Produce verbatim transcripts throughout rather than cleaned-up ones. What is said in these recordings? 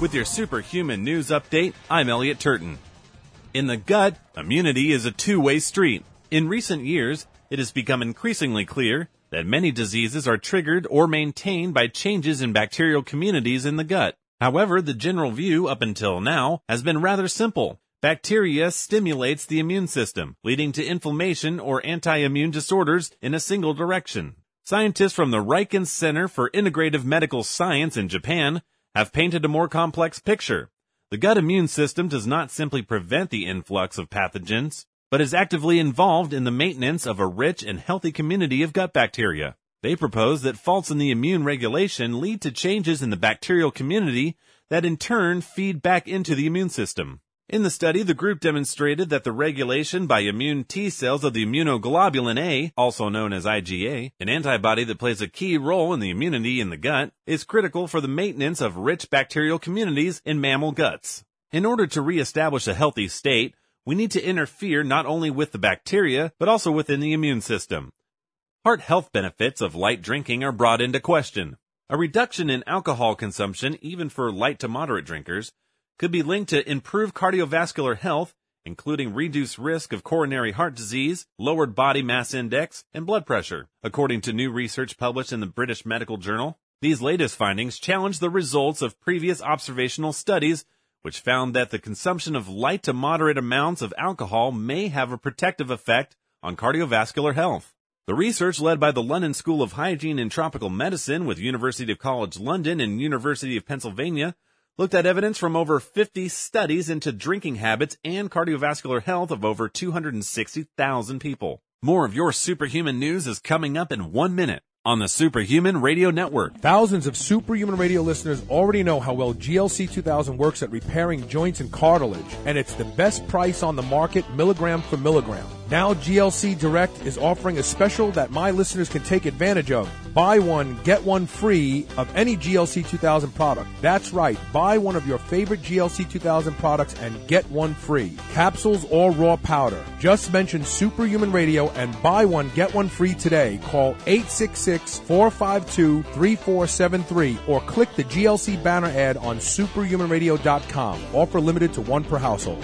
With your superhuman news update, I'm Elliot Turton. In the gut, immunity is a two-way street. In recent years, it has become increasingly clear that many diseases are triggered or maintained by changes in bacterial communities in the gut. However, the general view up until now has been rather simple. Bacteria stimulates the immune system, leading to inflammation or anti-immune disorders in a single direction. Scientists from the Riken Center for Integrative Medical Science in Japan have painted a more complex picture. The gut immune system does not simply prevent the influx of pathogens, but is actively involved in the maintenance of a rich and healthy community of gut bacteria. They propose that faults in the immune regulation lead to changes in the bacterial community that in turn feed back into the immune system. In the study, the group demonstrated that the regulation by immune T cells of the immunoglobulin A, also known as I G A, an antibody that plays a key role in the immunity in the gut, is critical for the maintenance of rich bacterial communities in mammal guts. In order to reestablish a healthy state, we need to interfere not only with the bacteria, but also within the immune system. Heart health benefits of light drinking are brought into question. A reduction in alcohol consumption, even for light to moderate drinkers, could be linked to improved cardiovascular health, including reduced risk of coronary heart disease, lowered body mass index, and blood pressure. According to new research published in the British Medical Journal, these latest findings challenge the results of previous observational studies, which found that the consumption of light to moderate amounts of alcohol may have a protective effect on cardiovascular health. The research, led by the London School of Hygiene and Tropical Medicine with University of College London and University of Pennsylvania, looked at evidence from over fifty studies into drinking habits and cardiovascular health of over two hundred sixty thousand people. More of your superhuman news is coming up in one minute on the Superhuman Radio Network. Thousands of Superhuman Radio listeners already know how well G L C two thousand works at repairing joints and cartilage, and it's the best price on the market, milligram for milligram. Now G L C Direct is offering a special that my listeners can take advantage of. Buy one, get one free of any G L C two thousand product. That's right. Buy one of your favorite G L C two thousand products and get one free. Capsules or raw powder. Just mention Superhuman Radio and buy one, get one free today. Call eight six six, four five two, three four seven three or click the G L C banner ad on superhuman radio dot com. Offer limited to one per household.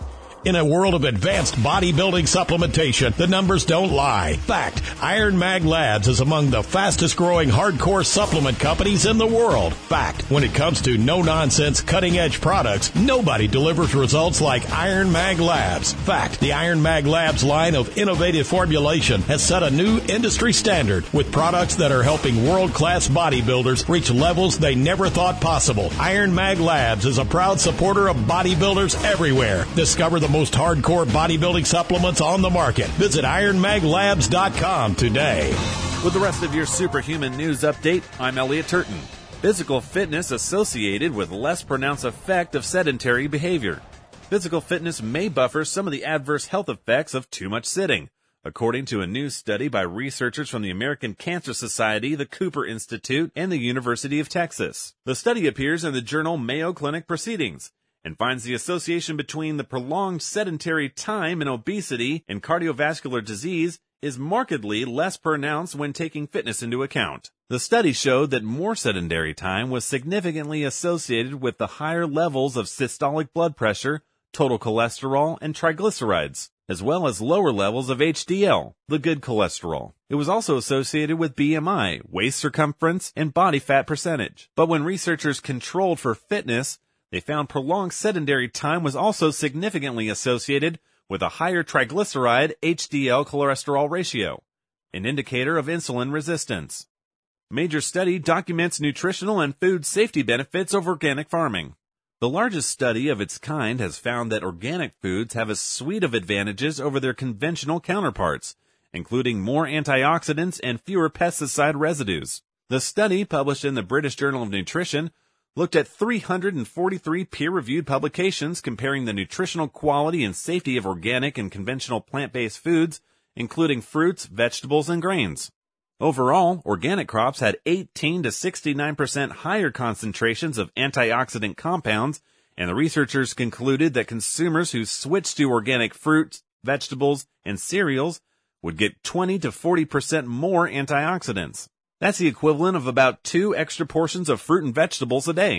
In a world of advanced bodybuilding supplementation, the numbers don't lie. Fact, Iron Mag Labs is among the fastest growing hardcore supplement companies in the world. Fact, when it comes to no-nonsense, cutting-edge products, nobody delivers results like Iron Mag Labs. Fact, the Iron Mag Labs line of innovative formulation has set a new industry standard with products that are helping world-class bodybuilders reach levels they never thought possible. Iron Mag Labs is a proud supporter of bodybuilders everywhere. Discover the most hardcore bodybuilding supplements on the market. Visit iron mag labs dot com today. With the rest of your superhuman news update, I'm Elliot Turton. Physical fitness associated with less pronounced effect of sedentary behavior. Physical fitness may buffer some of the adverse health effects of too much sitting, according to a new study by researchers from the American Cancer Society, the Cooper Institute, and the University of Texas. The study appears in the journal Mayo Clinic Proceedings and finds the association between the prolonged sedentary time and obesity and cardiovascular disease is markedly less pronounced when taking fitness into account. The study showed that more sedentary time was significantly associated with the higher levels of systolic blood pressure, total cholesterol, and triglycerides, as well as lower levels of H D L, the good cholesterol. It was also associated with B M I, waist circumference, and body fat percentage. But when researchers controlled for fitness, they found prolonged sedentary time was also significantly associated with a higher triglyceride H D L cholesterol ratio, an indicator of insulin resistance. Major study documents nutritional and food safety benefits of organic farming. The largest study of its kind has found that organic foods have a suite of advantages over their conventional counterparts, including more antioxidants and fewer pesticide residues. The study, published in the British Journal of Nutrition, looked at three hundred forty-three peer-reviewed publications comparing the nutritional quality and safety of organic and conventional plant-based foods, including fruits, vegetables, and grains. Overall, organic crops had eighteen to sixty-nine percent higher concentrations of antioxidant compounds, and the researchers concluded that consumers who switched to organic fruits, vegetables, and cereals would get twenty to forty percent more antioxidants. That's the equivalent of about two extra portions of fruit and vegetables a day,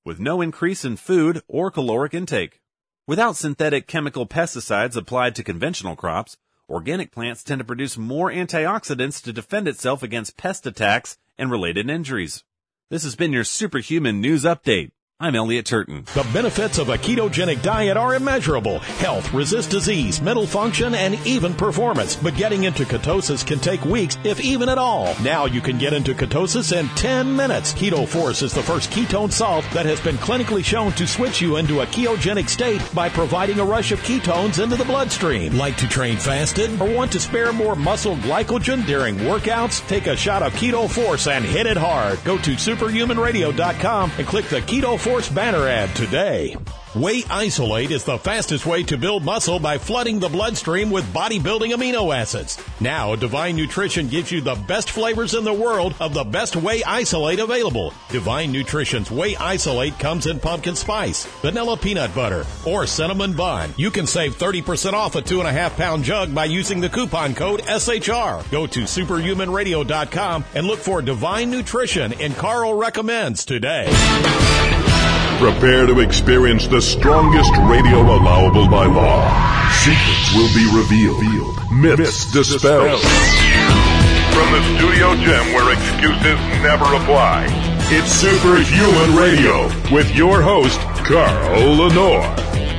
with no increase in food or caloric intake. Without synthetic chemical pesticides applied to conventional crops, organic plants tend to produce more antioxidants to defend itself against pest attacks and related injuries. This has been your Superhuman News Update. I'm Elliot Turton. The benefits of a ketogenic diet are immeasurable. Health, resist disease, mental function, and even performance. But getting into ketosis can take weeks, if even at all. Now you can get into ketosis in ten minutes. Keto Force is the first ketone salt that has been clinically shown to switch you into a ketogenic state by providing a rush of ketones into the bloodstream. Like to train fasted or want to spare more muscle glycogen during workouts? Take a shot of Keto Force and hit it hard. Go to superhuman radio dot com and click the Keto Force Force banner ad today. Whey Isolate is the fastest way to build muscle by flooding the bloodstream with bodybuilding amino acids. Now, Divine Nutrition gives you the best flavors in the world of the best Whey Isolate available. Divine Nutrition's Whey Isolate comes in pumpkin spice, vanilla peanut butter, or cinnamon bun. You can save thirty percent off a two and a half pound jug by using the coupon code S H R. Go to superhuman radio dot com and look for Divine Nutrition in Carl Recommends today. Prepare to experience the strongest radio allowable by law. Secrets will be revealed. Myths dispelled. From the studio gym where excuses never apply, it's Superhuman Radio with your host, Carl Lenore.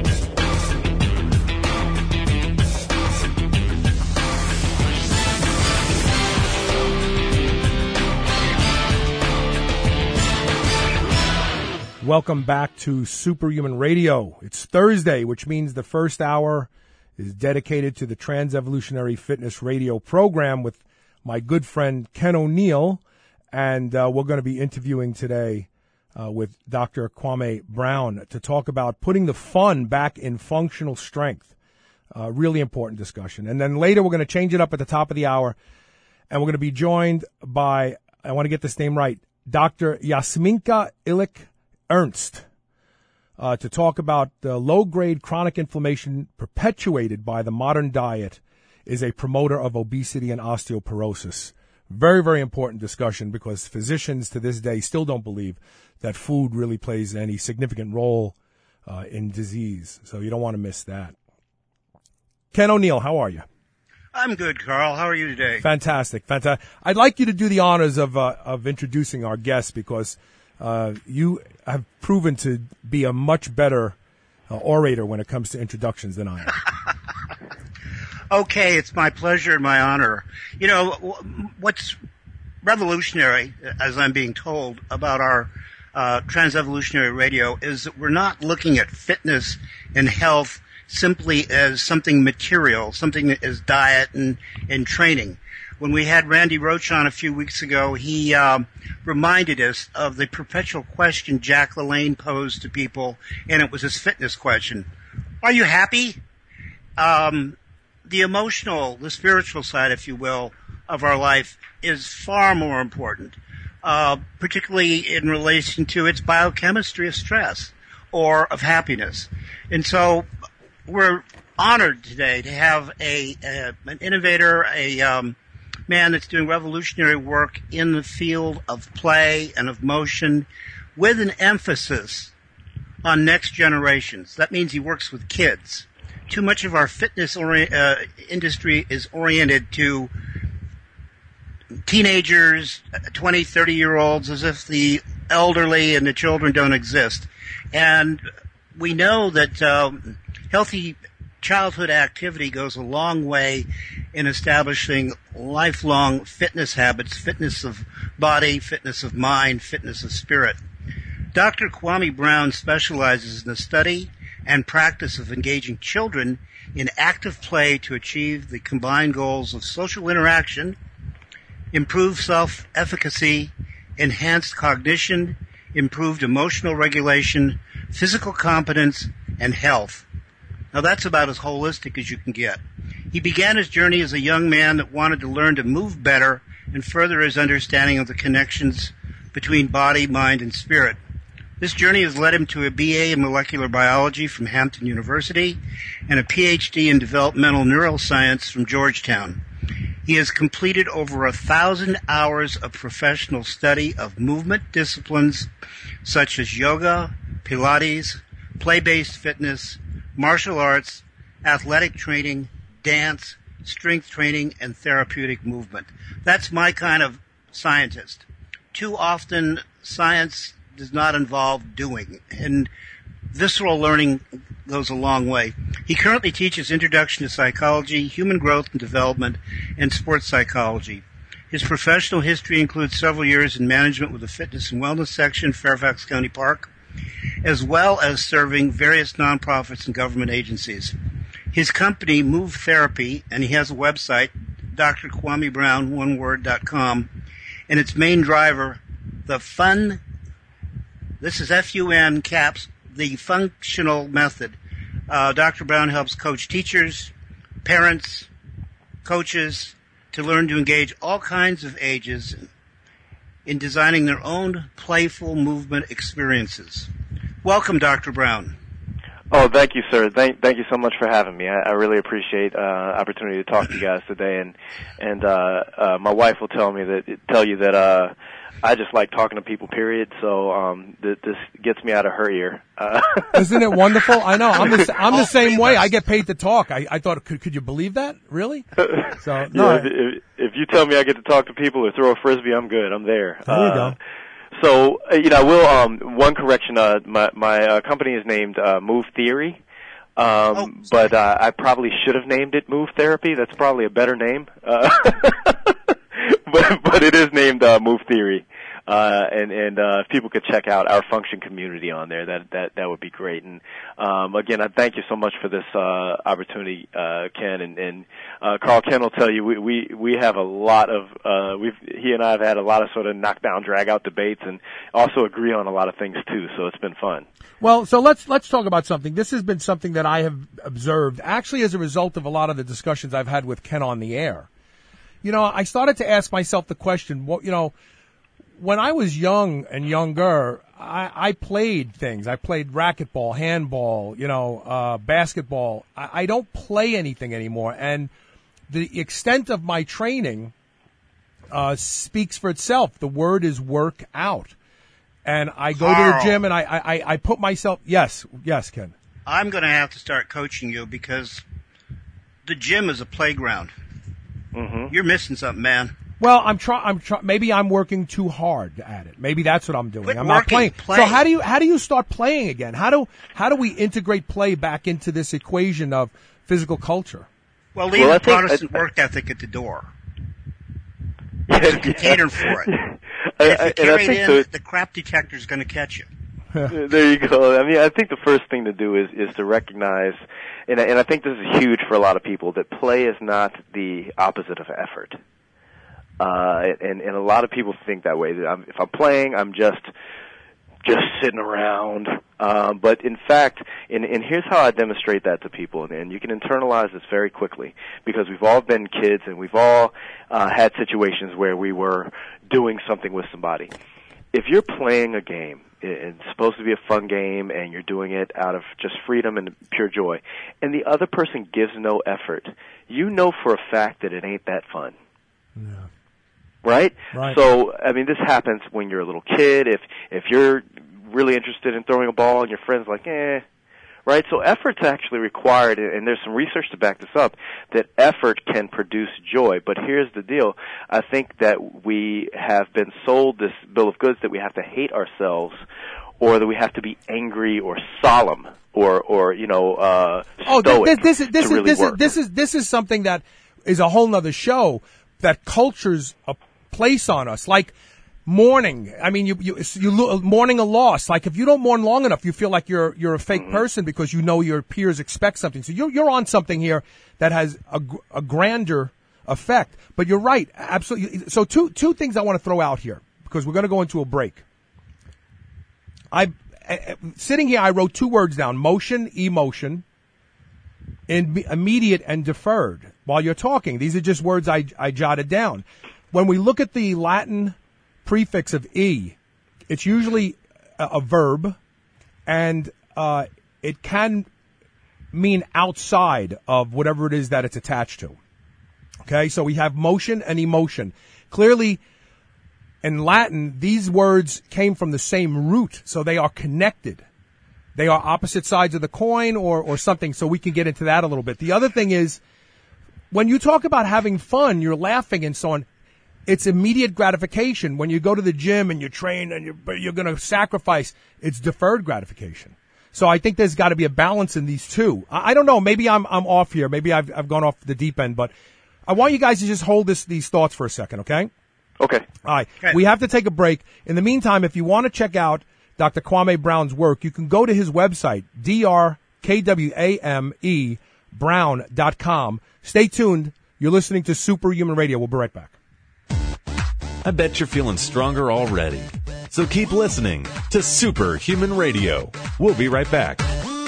Welcome back to Superhuman Radio. It's Thursday, which means the first hour is dedicated to the Trans-Evolutionary Fitness Radio program with my good friend Ken O'Neill, and uh, we're going to be interviewing today uh, with Doctor Kwame Brown to talk about putting the fun back in functional strength. Uh, really important discussion. And then later we're going to change it up at the top of the hour, and we're going to be joined by, I want to get this name right, Doctor Yasminka Illich Ernst, uh, to talk about the low-grade chronic inflammation perpetuated by the modern diet is a promoter of obesity and osteoporosis. Very, very important discussion because physicians to this day still don't believe that food really plays any significant role uh, in disease. So you don't want to miss that. Ken O'Neill, how are you? I'm good, Carl. How are you today? Fantastic, fantastic. I'd like you to do the honors of uh, of introducing our guest because Uh, you have proven to be a much better uh, orator when it comes to introductions than I am. Okay, it's my pleasure and my honor. You know, what's revolutionary, as I'm being told, about our uh, Trans-Evolutionary Radio is that we're not looking at fitness and health simply as something material, something that is diet and, and training. When we had Randy Roach on a few weeks ago, he um, reminded us of the perpetual question Jack LaLanne posed to people, and it was his fitness question. Are you happy? Um, the emotional, the spiritual side, if you will, of our life is far more important, uh, particularly in relation to its biochemistry of stress or of happiness. And so we're honored today to have a, a an innovator, a um, man that's doing revolutionary work in the field of play and of motion with an emphasis on next generations. That means he works with kids. Too much of our fitness ori- uh, industry is oriented to teenagers, twenty, thirty-year-olds, as if the elderly and the children don't exist. And we know that um, healthy childhood activity goes a long way in establishing lifelong fitness habits, fitness of body, fitness of mind, fitness of spirit. Doctor Kwame Brown specializes in the study and practice of engaging children in active play to achieve the combined goals of social interaction, improved self-efficacy, enhanced cognition, improved emotional regulation, physical competence, and health. Now that's about as holistic as you can get. He began his journey as a young man that wanted to learn to move better and further his understanding of the connections between body, mind, and spirit. This journey has led him to a B A in molecular biology from Hampton University and a P H D in developmental neuroscience from Georgetown. He has completed over a thousand hours of professional study of movement disciplines such as yoga, Pilates, play-based fitness, martial arts, athletic training, dance, strength training, and therapeutic movement. That's my kind of scientist. Too often, science does not involve doing, and visceral learning goes a long way. He currently teaches Introduction to Psychology, Human Growth and Development, and Sports Psychology. His professional history includes several years in management with the Fitness and Wellness section, Fairfax County Park, as well as serving various nonprofits and government agencies. His company, Move Therapy, and he has a website, D R Kwame Brown, one word, dot com, and its main driver, the fun, this is F U N caps, the functional method. Uh, Doctor Brown helps coach teachers, parents, coaches to learn to engage all kinds of ages in designing their own playful movement experiences. Welcome, Doctor Brown. Oh, thank you, sir. Thank, thank you so much for having me. I, I really appreciate uh, opportunity to talk to you guys today. And and uh, uh, my wife will tell me that tell you that uh, I just like talking to people. Period. So um, th- this gets me out of her ear. Uh, Isn't it wonderful? I know. I'm the I'm the same way. I get paid to talk. I, I thought could could you believe that? Really? So no. Yeah, if, if, if you tell me I get to talk to people or throw a frisbee, I'm good. I'm there. There you uh, go. So, uh, you know, I will, um, one correction, uh, my, my, uh, company is named, uh, Move Theory. Um, oh, but, uh, I probably should have named it Move Therapy. That's probably a better name. Uh, but, but it is named, uh, Move Theory. Uh, and, and, uh, if people could check out our function community on there, that, that, that would be great. And, um, again, I thank you so much for this, uh, opportunity, uh, Ken. And, and, uh, Carl Ken will tell you, we, we, we have a lot of, uh, we've, he and I have had a lot of sort of knockdown, drag out debates and also agree on a lot of things too. So it's been fun. Well, so let's, let's talk about something. This has been something that I have observed actually as a result of a lot of the discussions I've had with Ken on the air. You know, I started to ask myself the question, what, you know, when I was young and younger, I, I played things. I played racquetball, handball, you know, uh, basketball. I, I don't play anything anymore. And the extent of my training uh, speaks for itself. The word is work out. And I go Carl, to the gym and I, I, I put myself, yes, yes, Ken. I'm going to have to start coaching you because the gym is a playground. Mm-hmm. You're missing something, man. Well, I'm trying. I'm try- Maybe I'm working too hard at it. Maybe that's what I'm doing. Quit I'm working, not playing. play. So how do you how do you start playing again? How do how do we integrate play back into this equation of physical culture? Well, leave Well, I the think- Protestant I- work ethic at the door. Yeah, There's a container for it. I, If I, you and I carry it think in, the, the crap detector is going to catch you. there you go. I mean, I think the first thing to do is, is to recognize, and I, and I think this is huge for a lot of people, that play is not the opposite of effort. Uh, and, and a lot of people think that way. That I'm, if I'm playing, I'm just, just sitting around. Um, but in fact, and, and here's how I demonstrate that to people, and, and you can internalize this very quickly, because we've all been kids and we've all, uh, had situations where we were doing something with somebody. If you're playing a game, it's supposed to be a fun game, and you're doing it out of just freedom and pure joy, and the other person gives no effort, you know for a fact that it ain't that fun. Yeah. Right? Right. So, I mean, this happens when you're a little kid. If if you're really interested in throwing a ball and your friend's like, eh, right? So effort's actually required, and there's some research to back this up, that effort can produce joy. But here's the deal. I think that we have been sold this bill of goods that we have to hate ourselves, or that we have to be angry or solemn or, or you know, uh, Oh, stoic this, this is this to is really this is work. this is this is something that is a whole nother show that cultures a place on us, like mourning. I mean, you you you lo- mourning a loss. Like if you don't mourn long enough, you feel like you're you're a fake Mm-hmm. person because you know your peers expect something. So you're you're on something here that has a, gr- a grander effect. But you're right, absolutely. So two two things I want to throw out here because we're going to go into a break. I uh, sitting here, I wrote two words down: motion, emotion, in, immediate, and deferred. While you're talking, these are just words I I jotted down. When we look at the Latin prefix of e, it's usually a, a verb, and uh, it can mean outside of whatever it is that it's attached to. Okay, so we have motion and emotion. Clearly, in Latin, these words came from the same root, so they are connected. They are opposite sides of the coin or, or something, so we can get into that a little bit. The other thing is, when you talk about having fun, you're laughing and so on, it's immediate gratification. When you go to the gym and you train and you're, you're going to sacrifice, it's deferred gratification. So I think there's got to be a balance in these two. I, I don't know. Maybe I'm I'm off here. Maybe I've I've gone off the deep end. But I want you guys to just hold this these thoughts for a second, okay? Okay. All right. Okay. We have to take a break. In the meantime, if you want to check out Doctor Kwame Brown's work, you can go to his website, D R K W A M E Brown dot com. Stay tuned. You're listening to Superhuman Radio. We'll be right back. I bet you're feeling stronger already. So keep listening to Superhuman Radio. We'll be right back.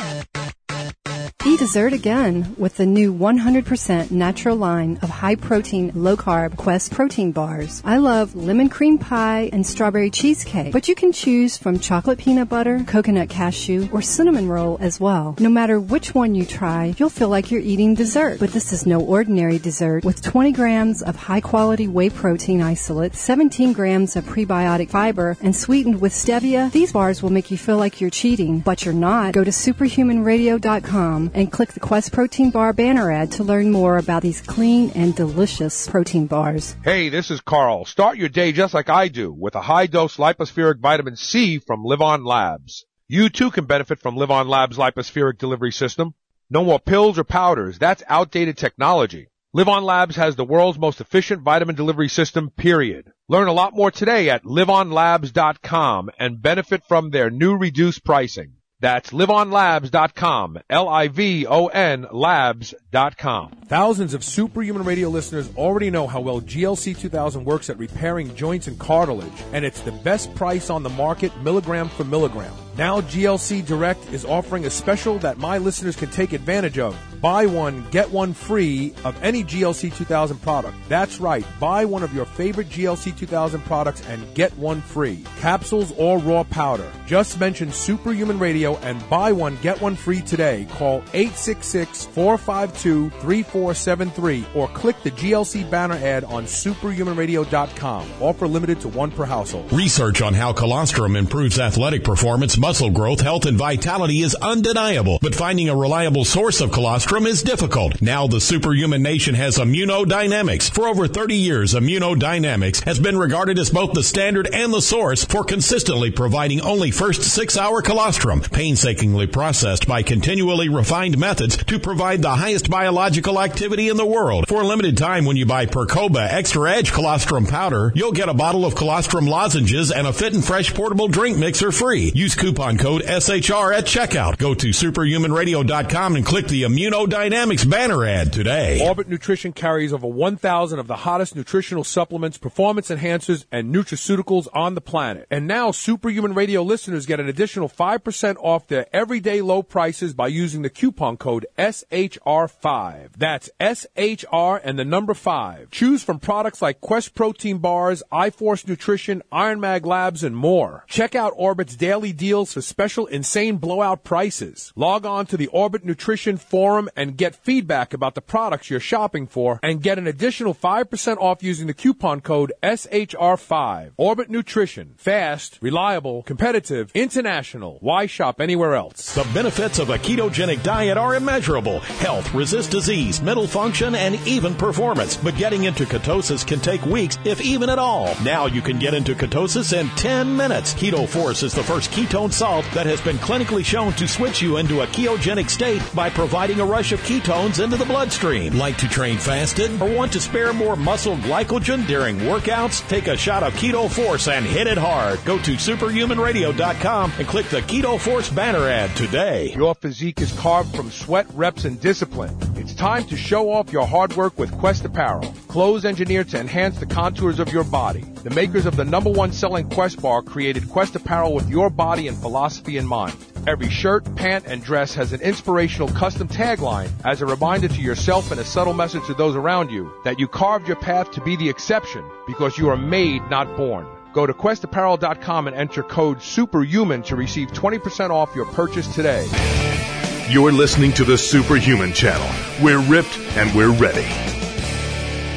Eat dessert again with the new one hundred percent natural line of high-protein, low-carb Quest protein bars. I love lemon cream pie and strawberry cheesecake, but you can choose from chocolate peanut butter, coconut cashew, or cinnamon roll as well. No matter which one you try, you'll feel like you're eating dessert. But this is no ordinary dessert. With twenty grams of high-quality whey protein isolate, seventeen grams of prebiotic fiber, and sweetened with stevia, these bars will make you feel like you're cheating, but you're not. Go to superhuman radio dot com and click the Quest Protein Bar banner ad to learn more about these clean and delicious protein bars. Hey, this is Carl. Start your day just like I do with a high-dose lipospheric vitamin C from Live On Labs. You too can benefit from Live On Labs' lipospheric delivery system. No more pills or powders. That's outdated technology. Live On Labs has the world's most efficient vitamin delivery system, period. Learn a lot more today at live on labs dot com and benefit from their new reduced pricing. That's live on labs dot com, L I V O N labs dot com. Thousands of Superhuman Radio listeners already know how well G L C two thousand works at repairing joints and cartilage, and it's the best price on the market, milligram for milligram. Now G L C Direct is offering a special that my listeners can take advantage of. Buy one, get one free of any G L C two thousand product. That's right. Buy one of your favorite G L C two thousand products and get one free. Capsules or raw powder. Just mention Superhuman Radio and buy one, get one free today. Call eight six six, four five two, three four seven three or click the G L C banner ad on superhuman radio dot com. Offer limited to one per household. Research on how colostrum improves athletic performance, muscle growth, health, and vitality is undeniable, but finding a reliable source of colostrum is difficult. Now the Superhuman Nation has Immunodynamics. For over thirty years, Immunodynamics has been regarded as both the standard and the source for consistently providing only first six-hour colostrum, painstakingly processed by continually refined methods to provide the highest biological activity in the world. For a limited time, when you buy Percoba Extra Edge Colostrum Powder, you'll get a bottle of colostrum lozenges and a fit and fresh portable drink mixer free. Use coupon code S H R at checkout. Go to superhuman radio dot com and click the Immunodynamics banner ad today. Orbit Nutrition carries over one thousand of the hottest nutritional supplements, performance enhancers, and nutraceuticals on the planet. And now Superhuman Radio listeners get an additional five percent off their everyday low prices by using the coupon code S H R five. That's S H R and the number five. Choose from products like Quest Protein Bars, iForce Nutrition, Iron Mag Labs, and more. Check out Orbit's daily deals for special insane blowout prices. Log on to the Orbit Nutrition forum and get feedback about the products you're shopping for and get an additional five percent off using the coupon code S H R five. Orbit Nutrition. Fast, reliable, competitive, international. Why shop anywhere else? The benefits of a ketogenic diet are immeasurable. Health, resist disease, mental function, and even performance. But getting into ketosis can take weeks, if even at all. Now you can get into ketosis in ten minutes. Keto Force is the first ketone salt that has been clinically shown to switch you into a ketogenic state by providing a rush of ketones into the bloodstream. Like to train fasted or want to spare more muscle glycogen during workouts? Take a shot of Keto Force and hit it hard. Go to superhuman radio dot com and click the Keto Force banner ad today. Your physique is carved from sweat, reps, and discipline. It's time to show off your hard work with Quest Apparel. Clothes engineered to enhance the contours of your body. The makers of the number one selling Quest bar created Quest Apparel with your body and philosophy in mind. Every shirt, pant, and dress has an inspirational custom tagline as a reminder to yourself and a subtle message to those around you that you carved your path to be the exception because you are made, not born. Go to quest apparel dot com and enter code SUPERHUMAN to receive twenty percent off your purchase today. You're listening to the Superhuman Channel. We're ripped and we're ready.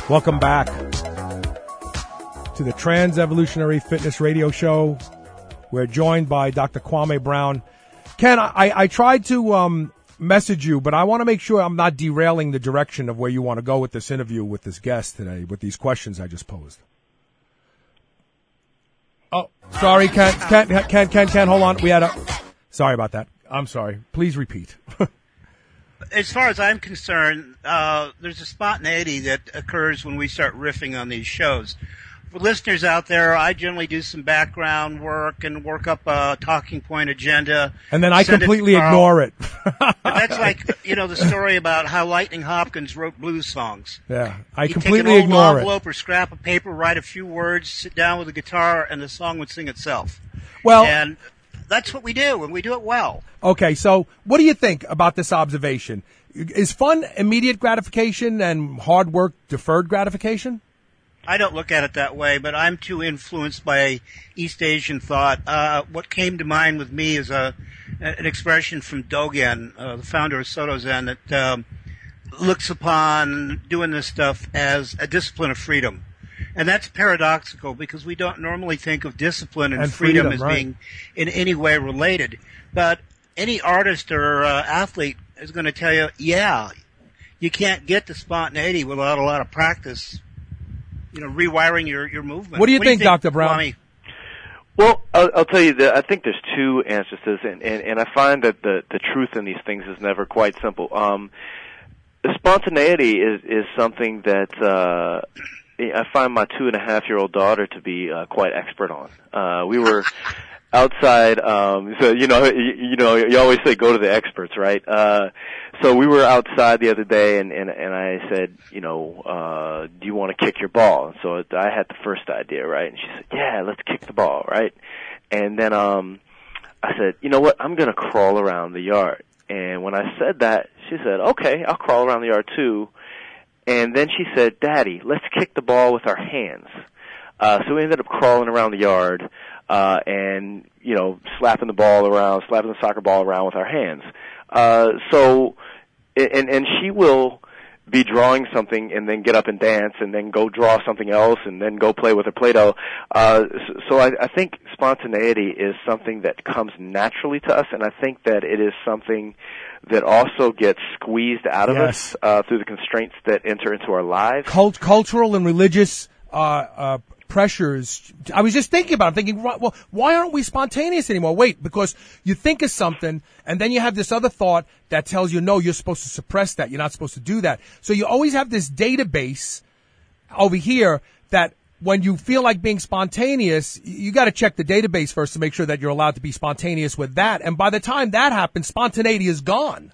Welcome back to the Trans Evolutionary Fitness Radio Show. We're joined by Doctor Kwame Brown. Ken, I, I tried to um, message you, but I want to make sure I'm not derailing the direction of where you want to go with this interview with this guest today, with these questions I just posed. Oh, sorry, Ken, Ken, Ken, Ken, Ken, hold on. We had a... Sorry about that. I'm sorry. Please repeat. As far as I'm concerned, uh, there's a spontaneity that occurs when we start riffing on these shows. For listeners out there, I generally do some background work and work up a talking point agenda. And then I completely it ignore it. That's like, you know, the story about how Lightning Hopkins wrote blues songs. Yeah, I He'd completely take an old ignore envelope it. or scrap of paper, write a few words, sit down with a guitar, and the song would sing itself. Well, and that's what we do, and we do it well. Okay, so what do you think about this observation? Is fun immediate gratification and hard work deferred gratification? I don't look at it that way, but I'm too influenced by East Asian thought. Uh, what came to mind with me is a an expression from Dogen, uh, the founder of Soto Zen, that um, looks upon doing this stuff as a discipline of freedom. And that's paradoxical because we don't normally think of discipline and, And freedom, freedom, as right. being in any way related. But any artist or uh, athlete is going to tell you, yeah, you can't get to spontaneity without a lot of practice. You know, rewiring your, your movement. What do you think, Doctor Brown? Kwame? Well, I'll, I'll tell you that I think there's two answers to this, and, and, and I find that the, the truth in these things is never quite simple. Um, the spontaneity is, is something that uh, I find my two and a half year old daughter to be uh, quite expert on. Uh, we were outside, um, so you know, you, you know, you always say go to the experts, right? Uh, so we were outside the other day, and and, and I said, you know, uh, do you want to kick your ball? And so I had the first idea, right? And she said, yeah, let's kick the ball, right? And then um, I said, you know what? I'm going to crawl around the yard. And when I said that, she said, okay, I'll crawl around the yard too. And then she said, Daddy, let's kick the ball with our hands. Uh, so we ended up crawling around the yard, uh, and, you know, slapping the ball around, slapping the soccer ball around with our hands. Uh, so, and, and she will be drawing something and then get up and dance and then go draw something else and then go play with her Play-Doh. Uh, so I, I think spontaneity is something that comes naturally to us, and I think that it is something that also gets squeezed out of Yes. us uh, through the constraints that enter into our lives. Cult, cultural and religious uh, uh, pressures. I was just thinking about it, thinking, well, why aren't we spontaneous anymore? Wait, because you think of something, and then you have this other thought that tells you, no, you're supposed to suppress that. You're not supposed to do that. So you always have this database over here that when you feel like being spontaneous, you got to check the database first to make sure that you're allowed to be spontaneous with that. And by the time that happens, spontaneity is gone.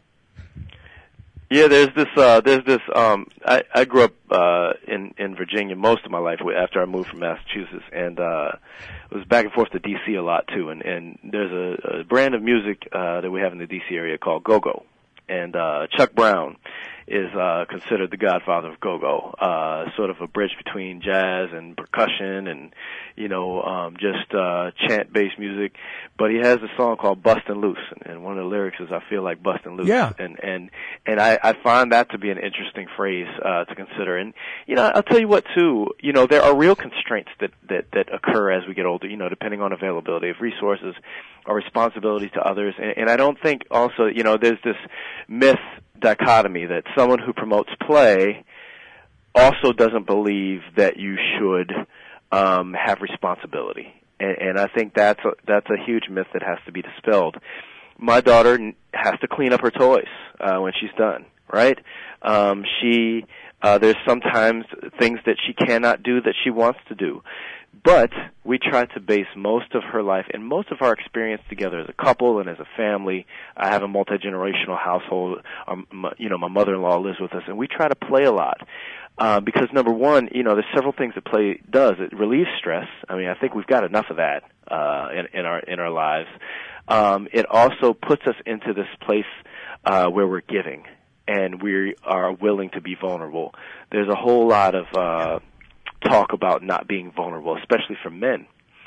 Yeah, there's this, uh, there's this, um, I, I grew up, uh, in, in Virginia most of my life after I moved from Massachusetts, and, uh, was back and forth to D C a lot too, and, and there's a, a brand of music, uh, that we have in the D C area called go-go, and, uh, Chuck Brown is, uh, considered the godfather of go-go, uh, sort of a bridge between jazz and percussion and, you know, um, just, uh, chant-based music, but he has a song called Bustin' Loose, and, and one of the lyrics is, I feel like bustin' loose. Yeah. And, and, and I, I find that to be an interesting phrase, uh, to consider. And, you know, I'll tell you what too, you know, there are real constraints that, that, that occur as we get older, you know, depending on availability of resources or responsibility to others. And, and I don't think also, you know, there's this myth dichotomy that someone who promotes play also doesn't believe that you should, um, have responsibility. And, and I think that's a, that's a huge myth that has to be dispelled. My daughter has to clean up her toys uh, when she's done, right? Um, she uh, there's sometimes things that she cannot do that she wants to do. But we try to base most of her life and most of our experience together as a couple and as a family. I have a multi-generational household. Um, my, you know, my mother-in-law lives with us, and we try to play a lot. Uh, because number one, you know, there's several things that play does. It relieves stress. I mean, I think we've got enough of that uh, in, in our in our lives. Um, it also puts us into this place uh, where we're giving and we are willing to be vulnerable. There's a whole lot of uh, talk about not being vulnerable, especially for men.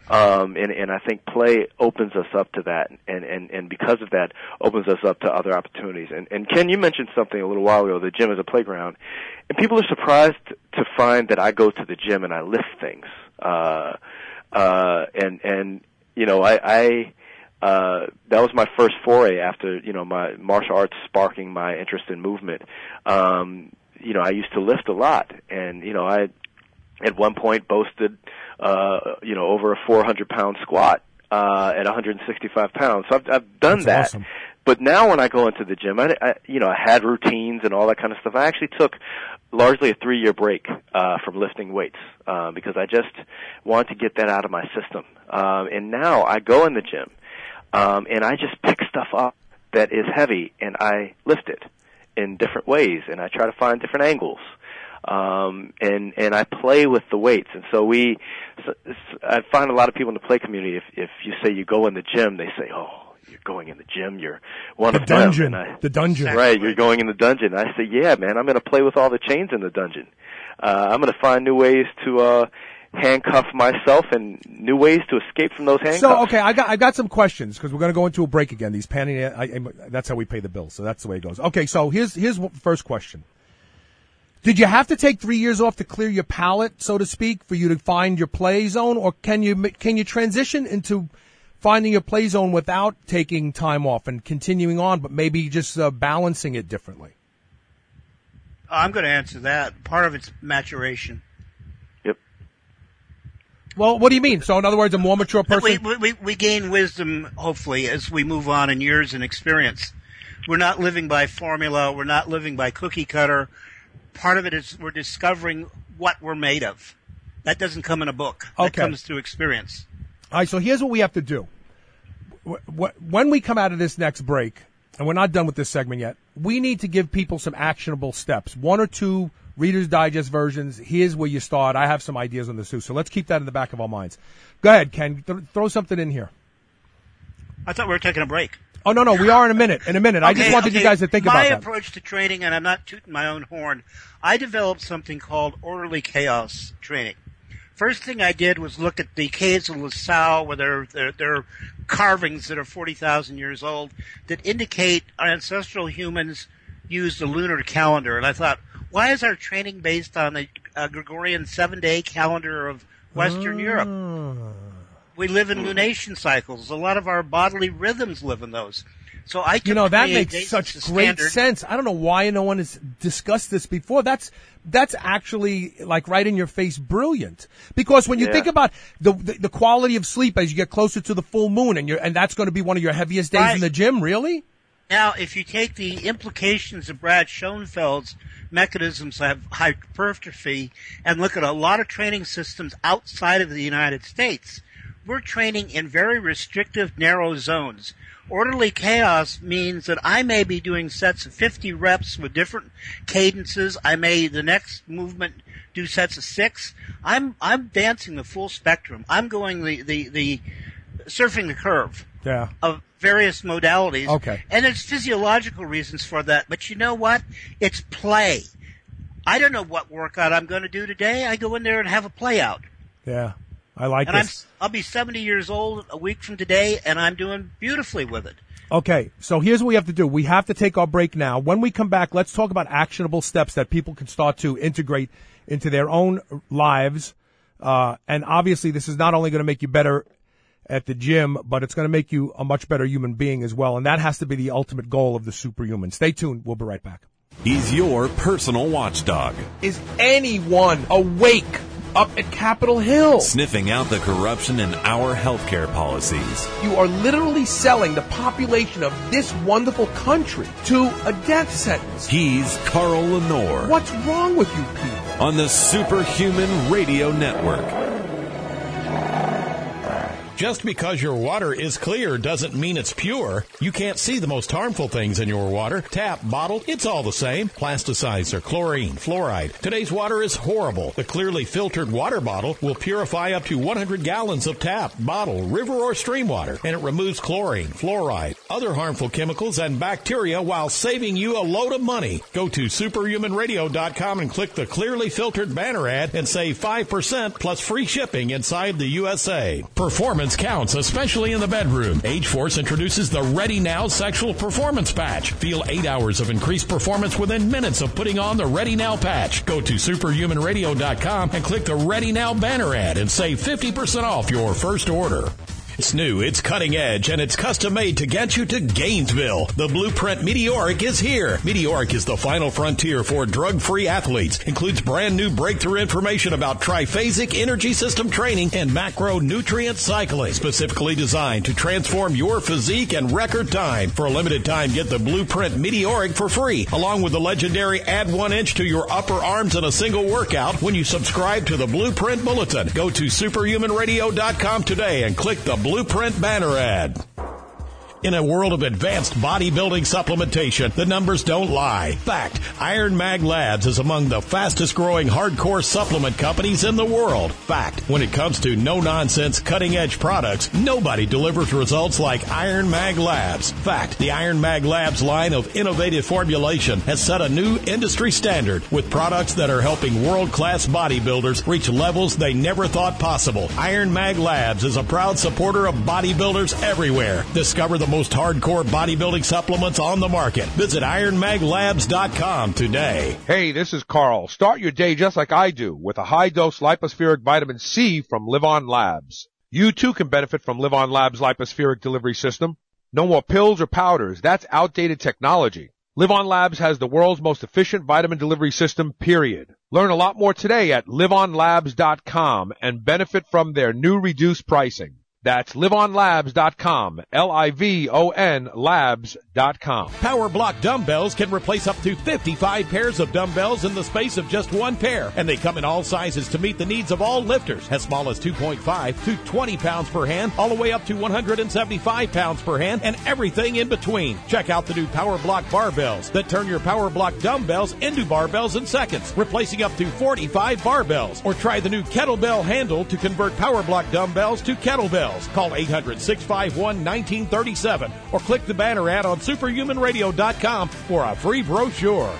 Um, and, and I think play opens us up to that, and, and, and because of that, opens us up to other opportunities. And, and Ken, you mentioned something a little while ago, the gym is a playground, and people are surprised to find that I go to the gym and I lift things. Uh, uh, and, and, you know, I, I, uh, that was my first foray after, you know, my martial arts sparking my interest in movement. Um, you know, I used to lift a lot, and, you know, I, at one point boasted, uh, you know, over a four hundred pound squat, uh, at one hundred sixty-five pounds. So I've, I've done That's that. awesome. But now when I go into the gym, I, I, you know, I had routines and all that kind of stuff. I actually took largely a three year break, uh, from lifting weights, uh, because I just wanted to get that out of my system. Um, and now I go in the gym, um, and I just pick stuff up that is heavy and I lift it in different ways, and I try to find different angles. Um, and, and I play with the weights. And so we, so, I find a lot of people in the play community, if, if you say you go in the gym, they say, oh, you're going in the gym, you're one The of dungeon. them. And I, The dungeon. Right, you're going in the dungeon. I say, yeah, man, I'm going to play with all the chains in the dungeon. Uh, I'm going to find new ways to, uh, handcuff myself and new ways to escape from those handcuffs. So, okay, I got I got some questions because we're going to go into a break again. These panning, I, I, that's how we pay the bills. So that's the way it goes. Okay, so here's here's the first question. Did you have to take three years off to clear your palate, so to speak, for you to find your play zone, or can you can you transition into finding your play zone without taking time off and continuing on, but maybe just uh, balancing it differently? I'm going to answer that. Part of it's maturation. Yep. Well, what do you mean? So, in other words, a more mature person? We, we, we gain wisdom, hopefully, as we move on in years and experience. We're not living by formula. We're not living by cookie cutter. Part of it is we're discovering what we're made of. That doesn't come in a book. That Okay. comes through experience. All right, so here's what we have to do. Wh- wh- When we come out of this next break, and we're not done with this segment yet, we need to give people some actionable steps. One or two Reader's Digest versions. Here's where you start. I have some ideas on this too, so let's keep that in the back of our minds. Go ahead, Ken. Th- throw something in here. I thought we were taking a break. Oh, no, no, we are in a minute. In a minute. I just Okay, wanted okay. you guys to think my about that. approach to training, and I'm not tooting my own horn, I developed something called orderly chaos training. First thing I did was look at the caves of La Salle, where there, there, there are carvings that are forty thousand years old that indicate our ancestral humans used a lunar calendar. And I thought, why is our training based on the uh, Gregorian seven-day calendar of Western Ah. Europe? We live in lunation cycles. A lot of our bodily rhythms live in those. So I took You know, that twenty-eight makes days such as great standard. sense. I don't know why no one has discussed this before. That's that's actually like right in your face brilliant. Because when you Yeah. think about the, the the quality of sleep as you get closer to the full moon, and you're and that's going to be one of your heaviest days Right. in the gym, really? Now, if you take the implications of Brad Schoenfeld's mechanisms of hypertrophy and look at a lot of training systems outside of the United States, we're training in very restrictive, narrow zones. Orderly chaos means that I may be doing sets of fifty reps with different cadences. I may, the next movement, do sets of six. I'm, I'm dancing the full spectrum. I'm going the, the, the, surfing the curve Yeah. of various modalities. Okay. And there's physiological reasons for that. But you know what? It's play. I don't know what workout I'm going to do today. I go in there and have a play out. Yeah. I like And I'm, this. I'll be seventy years old a week from today, and I'm doing beautifully with it. Okay, so here's what we have to do. We have to take our break now. When we come back, let's talk about actionable steps that people can start to integrate into their own lives. Uh, and obviously, this is not only going to make you better at the gym, but it's going to make you a much better human being as well. And that has to be the ultimate goal of the superhuman. Stay tuned. We'll be right back. He's your personal watchdog, Is anyone awake up at Capitol Hill? sniffing out the corruption in our healthcare policies. You are literally selling the population of this wonderful country to a death sentence. He's Carl Lenore What's wrong with you people? on the Superhuman Radio Network. Just because your water is clear doesn't mean it's pure. You can't see the most harmful things in your water. Tap, bottled, it's all the same. Plasticizer, chlorine, fluoride. Today's water is horrible. The clearly filtered water bottle will purify up to one hundred gallons of tap, bottle, river, or stream water, and it removes chlorine, fluoride, other harmful chemicals, and bacteria while saving you a load of money. Go to superhuman radio dot com and click the clearly filtered banner ad and save five percent plus free shipping inside the U S A. Performance counts, especially in the bedroom. Age-Force introduces the Ready Now Sexual Performance Patch. Feel eight hours of increased performance within minutes of putting on the Ready Now patch. Go to superhuman radio dot com and click the Ready Now banner ad and save fifty percent off your first order. It's new, it's cutting edge, and it's custom made to get you to Gainesville. The Blueprint Meteoric is here. Meteoric is the final frontier for drug-free athletes. Includes brand new breakthrough information about triphasic energy system training and macronutrient cycling. Specifically designed to transform your physique and record time. For a limited time, get the Blueprint Meteoric for free, along with the legendary Add One Inch to Your Upper Arms in a Single Workout when you subscribe to the Blueprint Bulletin. Go to superhuman radio dot com today and click the Blueprint banner ad. In a world of advanced bodybuilding supplementation, the numbers don't lie. Fact, Iron Mag Labs is among the fastest growing hardcore supplement companies in the world. Fact, when it comes to no-nonsense, cutting-edge products, nobody delivers results like Iron Mag Labs. Fact, the Iron Mag Labs line of innovative formulation has set a new industry standard with products that are helping world-class bodybuilders reach levels they never thought possible. Iron Mag Labs is a proud supporter of bodybuilders everywhere. Discover the most hardcore bodybuilding supplements on the market. Visit iron mag labs dot com today. Hey, this is Carl. Start your day just like I do with a high-dose lipospheric vitamin C from Live On Labs. You too can benefit from Live On Labs' lipospheric delivery system. No more pills or powders. That's outdated technology. Live On Labs has the world's most efficient vitamin delivery system, period. Learn a lot more today at live on labs dot com and benefit from their new reduced pricing. That's live on labs dot com, L I V O N labs dot com. Power Block dumbbells can replace up to fifty-five pairs of dumbbells in the space of just one pair, and they come in all sizes to meet the needs of all lifters, as small as two point five to twenty pounds per hand, all the way up to one hundred seventy-five pounds per hand, and everything in between. Check out the new Power Block barbells that turn your Power Block dumbbells into barbells in seconds, replacing up to forty-five barbells. Or try the new kettlebell handle to convert Power Block dumbbells to kettlebells. Call eight hundred, six five one, one nine three seven or click the banner ad on superhuman radio dot com for a free brochure.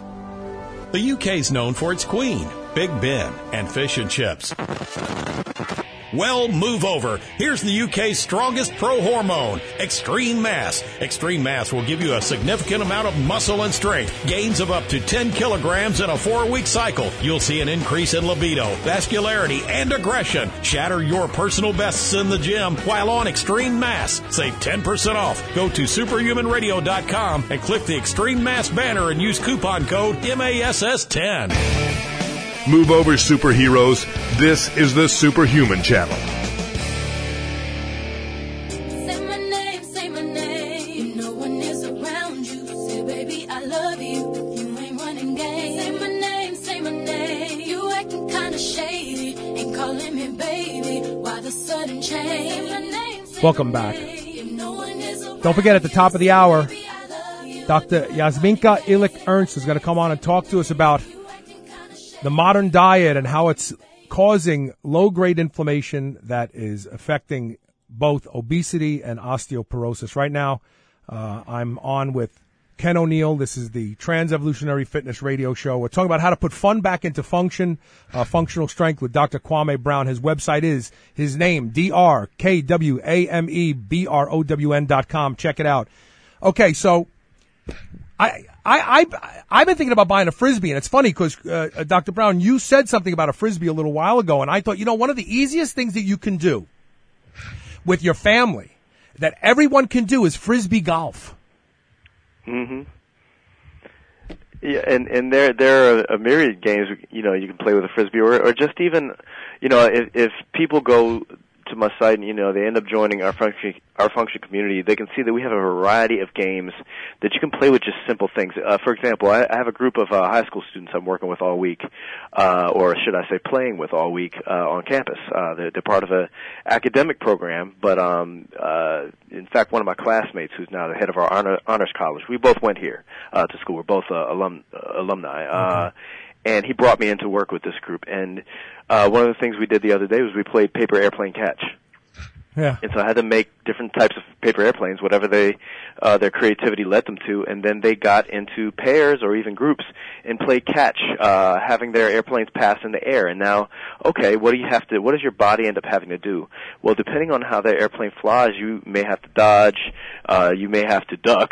The U K's known for its Queen, Big Ben, and fish and chips. Well, move over. Here's the U K's strongest pro hormone, Extreme Mass. Extreme Mass will give you a significant amount of muscle and strength, gains of up to ten kilograms in a four-week cycle. You'll see an increase in libido, vascularity, and aggression. Shatter your personal bests in the gym while on Extreme Mass. Save ten percent off. Go to superhuman radio dot com and click the Extreme Mass banner and use coupon code M A S S ten. Move over, superheroes. This is the Superhuman Channel. Say my name, say my name. No one is around you. Say, baby, I love you. You ain't running game. Say my name, say my name. You acting kinda shady. Ain't calling me baby. Why the sudden change? Say my name, say Welcome my back. name. No one is around. Don't forget, at the top of the hour, Baby, I love you. Doctor Yasminka Illich-Ernst is going to come on and talk to us about the modern diet and how it's causing low-grade inflammation that is affecting both obesity and osteoporosis. Right now, uh, I'm on with Ken O'Neill. This is the Trans-Evolutionary Fitness Radio Show. We're talking about how to put fun back into function, uh, functional strength with Doctor Kwame Brown. His website is his name, D R K W A M E B R O W N dot com. Check it out. Okay, so I... I, I, I've been thinking about buying a Frisbee, and it's funny because, uh, Doctor Brown, you said something about a Frisbee a little while ago, and I thought, you know, one of the easiest things that you can do with your family that everyone can do is Frisbee golf. Mm-hmm. Yeah, and, and there there are a myriad of games, you know, you can play with a Frisbee, or, or just even, you know, if, if people go to my site and, you know, they end up joining our function, our function community, they can see that we have a variety of games that you can play with just simple things. Uh, for example, I, I have a group of uh, high school students I'm working with all week, uh, or should I say playing with all week uh, on campus. Uh, they're, they're part of a academic program, but um, uh, in fact, one of my classmates, who's now the head of our honor, honors college, we both went here uh, to school. We're both uh, alum, uh, alumni. Uh, okay. And he brought me in to work with this group. And uh, one of the things we did the other day was we played paper airplane catch. Yeah. And so I had to make different types of paper airplanes, whatever they uh, their creativity led them to, and then they got into pairs or even groups and played catch, uh, having their airplanes pass in the air. And now, okay, what do you have to? What does your body end up having to do? Well, depending on how that airplane flies, you may have to dodge, uh, you may have to duck,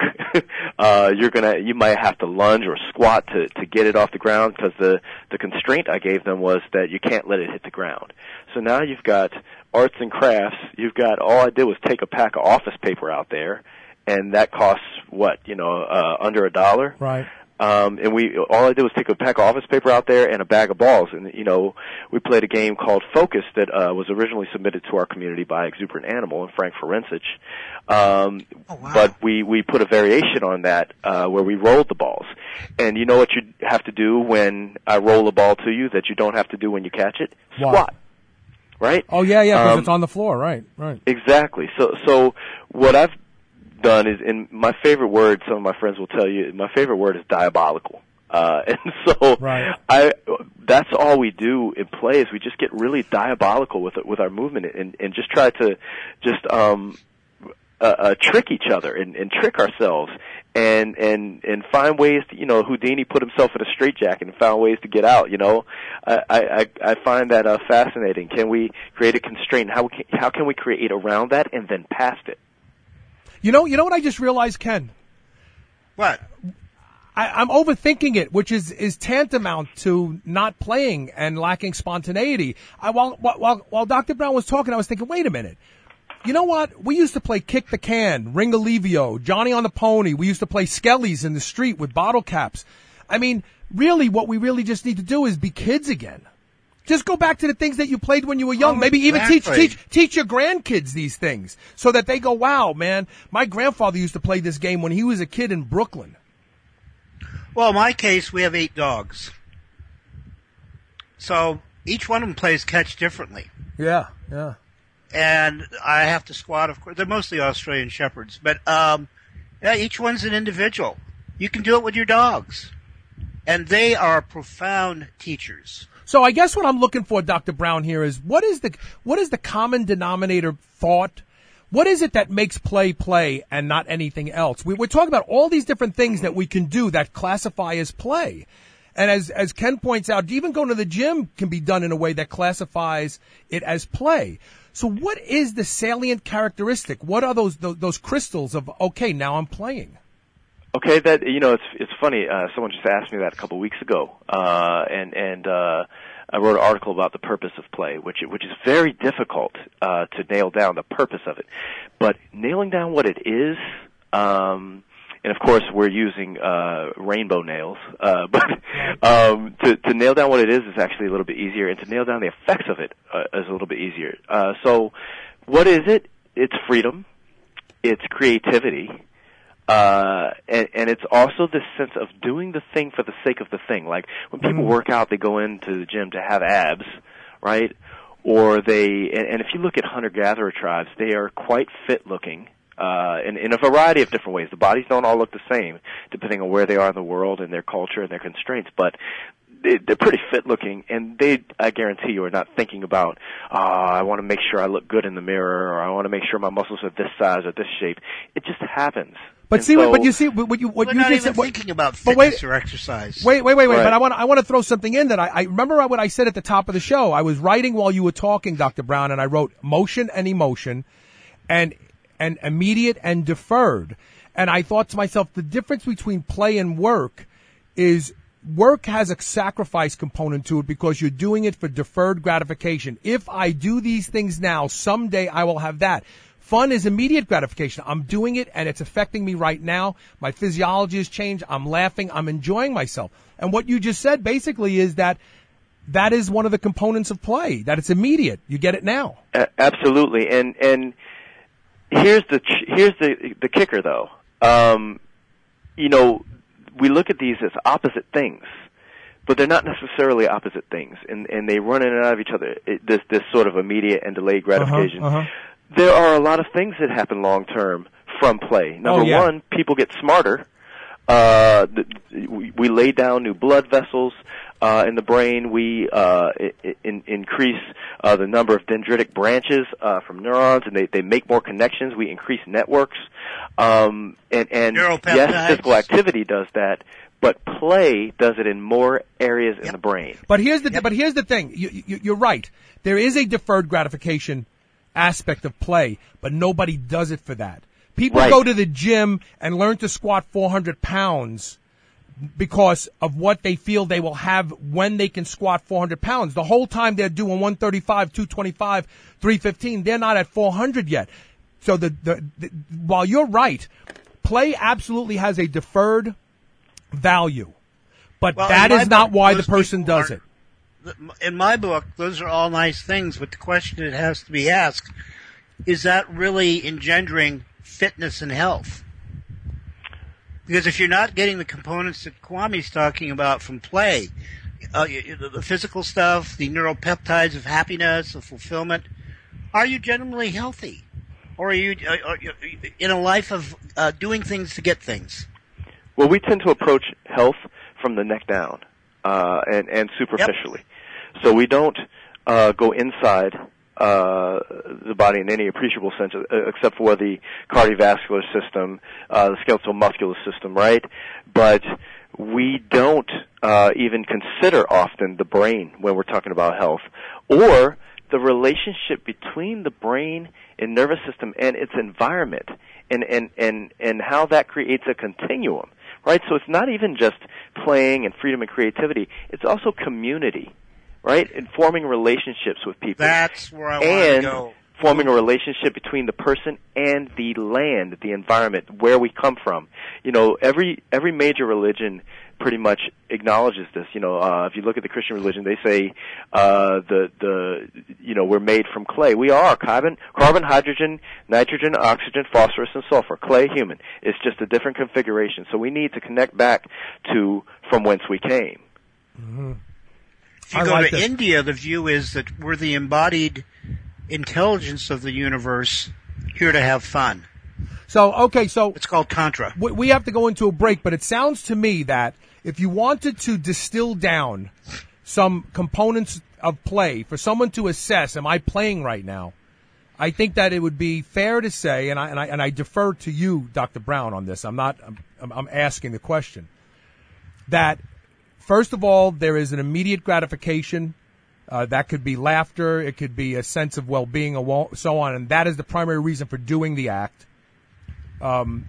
uh, you're gonna, you might have to lunge or squat to to get it off the ground, because the the constraint I gave them was that you can't let it hit the ground. So now you've got arts and crafts. You've got, all I did was take a pack of office paper out there, and that costs what, you know, uh, under a dollar. Right. Um, and we, all I did was take a pack of office paper out there and a bag of balls, and you know, we played a game called Focus that uh, was originally submitted to our community by Exuberant Animal and Frank Forencich. Um, oh, wow. But we we put a variation on that uh, where we rolled the balls, and you know what you have to do when I roll the ball to you that you don't have to do when you catch it? What? Squat. Right? Oh yeah, yeah, because um, it's on the floor, right? Right. Exactly. So, so what I've done is, in my favorite word, some of my friends will tell you, my favorite word is diabolical. Uh, and so, right. I, that's all we do in play is we just get really diabolical with it, with our movement, and, and just try to just um, uh, uh, trick each other and, and trick ourselves. And, and, and find ways to, you know, Houdini put himself in a straitjacket and found ways to get out, you know. I, I, I find that, uh, fascinating. Can we create a constraint? How, can, how can we create around that and then past it? You know, you know what I just realized, Ken? What? I, I'm overthinking it, which is, is tantamount to not playing and lacking spontaneity. I, while, while, while Doctor Brown was talking, I was thinking, wait a minute. You know what? We used to play Kick the Can, Ring Alivio, Johnny on the Pony. We used to play Skellies in the street with bottle caps. I mean, really, what we really just need to do is be kids again. Just go back to the things that you played when you were young. Oh, Maybe even exactly. teach, teach, teach your grandkids these things so that they go, wow, man, my grandfather used to play this game when he was a kid in Brooklyn. Well, in my case, we have eight dogs. So each one of them plays catch differently. Yeah, yeah. And I have to squat, of course. They're mostly Australian Shepherds. But, um, yeah, each one's an individual. You can do it with your dogs. And they are profound teachers. So I guess what I'm looking for, Doctor Brown, here is what is the what is the common denominator thought? What is it that makes play play and not anything else? We, we're talking about all these different things that we can do that classify as play. And as as Ken points out, even going to the gym can be done in a way that classifies it as play. So what is the salient characteristic? What are those those, those crystals of, okay, now I'm playing? Okay, that, you know, it's it's funny. Uh, someone just asked me that a couple of weeks ago, uh, and and uh, I wrote an article about the purpose of play, which which is very difficult uh, to nail down the purpose of it. But nailing down what it is, um, and of course we're using uh, rainbow nails, uh, but um, to to nail down what it is is actually a little bit easier, and to nail down the effects of it uh, is a little bit easier. Uh, so, what is it? It's freedom. It's creativity. Uh, and, and it's also this sense of doing the thing for the sake of the thing. Like, when people work out, they go into the gym to have abs, right? Or they, and, and if you look at hunter-gatherer tribes, they are quite fit-looking, uh, in, in a variety of different ways. The bodies don't all look the same, depending on where they are in the world and their culture and their constraints, but they, they're pretty fit-looking, and they, I guarantee you, are not thinking about, oh, I want to make sure I look good in the mirror, or I want to make sure my muscles are this size or this shape. It just happens. But and see, so, but you see, what you what We're you not just even said, what, thinking about but fitness wait, or exercise. Wait, wait, wait, wait. Right. But I want I want to throw something in that I, I remember what I said at the top of the show. I was writing while you were talking, Doctor Brown, and I wrote motion and emotion, and and immediate and deferred. And I thought to myself, the difference between play and work is work has a sacrifice component to it because you're doing it for deferred gratification. If I do these things now, someday I will have that. Fun is immediate gratification. I'm doing it, and it's affecting me right now. My physiology has changed. I'm laughing. I'm enjoying myself. And what you just said basically is that that is one of the components of play, that it's immediate. You get it now. Uh, absolutely. And and here's the ch- here's the the kicker, though. Um, you know, we look at these as opposite things, but they're not necessarily opposite things, and, and they run in and out of each other, it, this this sort of immediate and delayed gratification. Uh-huh, uh-huh. There are a lot of things that happen long-term from play. Number oh, yeah. one, people get smarter. Uh, the, we, we lay down new blood vessels uh, in the brain. We uh, in, increase uh, the number of dendritic branches uh, from neurons, and they, they make more connections. We increase networks. Um, and and yes, physical activity does that, but play does it in more areas yep. in the brain. But here's the yep. but here's the thing. You, you, you're right. There is a deferred gratification aspect of play, but nobody does it for that. People right. go to the gym and learn to squat four hundred pounds because of what they feel they will have when they can squat four hundred pounds. The whole time they're doing one thirty-five, two twenty-five, three fifteen, they're not at four hundred yet. So the, the, the while you're right, play absolutely has a deferred value, but well, that is not book, why the person does it. In my book, those are all nice things, but the question that has to be asked, is that really engendering fitness and health? Because if you're not getting the components that Kwame's talking about from play, uh, the physical stuff, the neuropeptides of happiness, of fulfillment, are you generally healthy? Or are you, are you in a life of uh, doing things to get things? Well, we tend to approach health from the neck down uh, and, and superficially. Yep. So we don't uh, go inside uh, the body in any appreciable sense, uh, except for the cardiovascular system, uh, the skeletal muscular system, right? But we don't uh, even consider often the brain when we're talking about health, or the relationship between the brain and nervous system and its environment, and, and, and, and how that creates a continuum, right? So it's not even just playing and freedom and creativity, it's also community, right? And forming relationships with people. That's where I want and to go. Forming a relationship between the person and the land, the environment, where we come from. You know, every every major religion pretty much acknowledges this. You know, uh, if you look at the Christian religion, they say uh, the the you know we're made from clay. We are carbon, carbon, hydrogen, nitrogen, oxygen, phosphorus, and sulfur. Clay, human. It's just a different configuration. So we need to connect back to from whence we came. Mm-hmm. If you I go like to this. India, the view is that we're the embodied intelligence of the universe here to have fun. So, okay, so it's called Tantra. We, we have to go into a break, but it sounds to me that if you wanted to distill down some components of play for someone to assess, am I playing right now? I think that it would be fair to say, and I and I, and I defer to you, Doctor Brown, on this. I'm not. I'm, I'm asking the question that first of all, there is an immediate gratification. Uh, that could be laughter. It could be a sense of well-being, and so on. And that is the primary reason for doing the act. Um,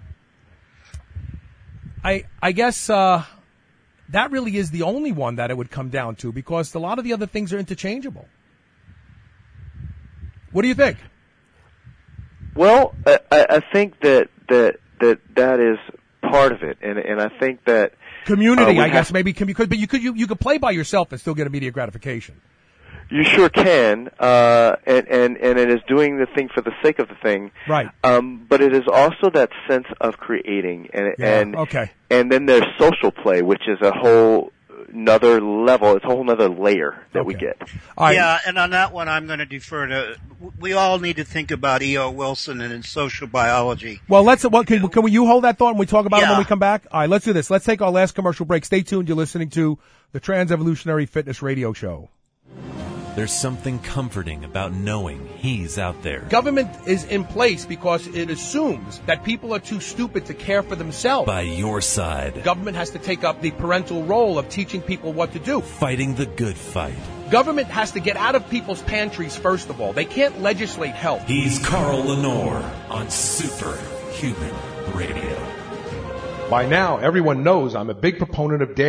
I I guess uh, that really is the only one that it would come down to, because a lot of the other things are interchangeable. What do you think? Well, I, I think that that that that is part of it, and and I think that community. Uh, I guess maybe can, you could, but you could you, you could play by yourself and still get immediate gratification. You sure can, uh, and, and, and it is doing the thing for the sake of the thing. Right. Um, but it is also that sense of creating, and yeah, and okay. and then there's social play, which is a whole another level. It's a whole another layer that okay. we get. All right. Yeah, and on that one, I'm going to defer to. We all need to think about E O. Wilson and in social biology. Well, let's. Well, can, can we, you hold that thought and we talk about yeah. it when we come back? All right, let's do this. Let's take our last commercial break. Stay tuned. You're listening to the Trans Evolutionary Fitness Radio Show. There's something comforting about knowing he's out there. Government is in place because it assumes that people are too stupid to care for themselves. By your side. Government has to take up the parental role of teaching people what to do. Fighting the good fight. Government has to get out of people's pantries, first of all. They can't legislate health. He's Carl Lenore on Superhuman Radio. By now, everyone knows I'm a big proponent of dairy.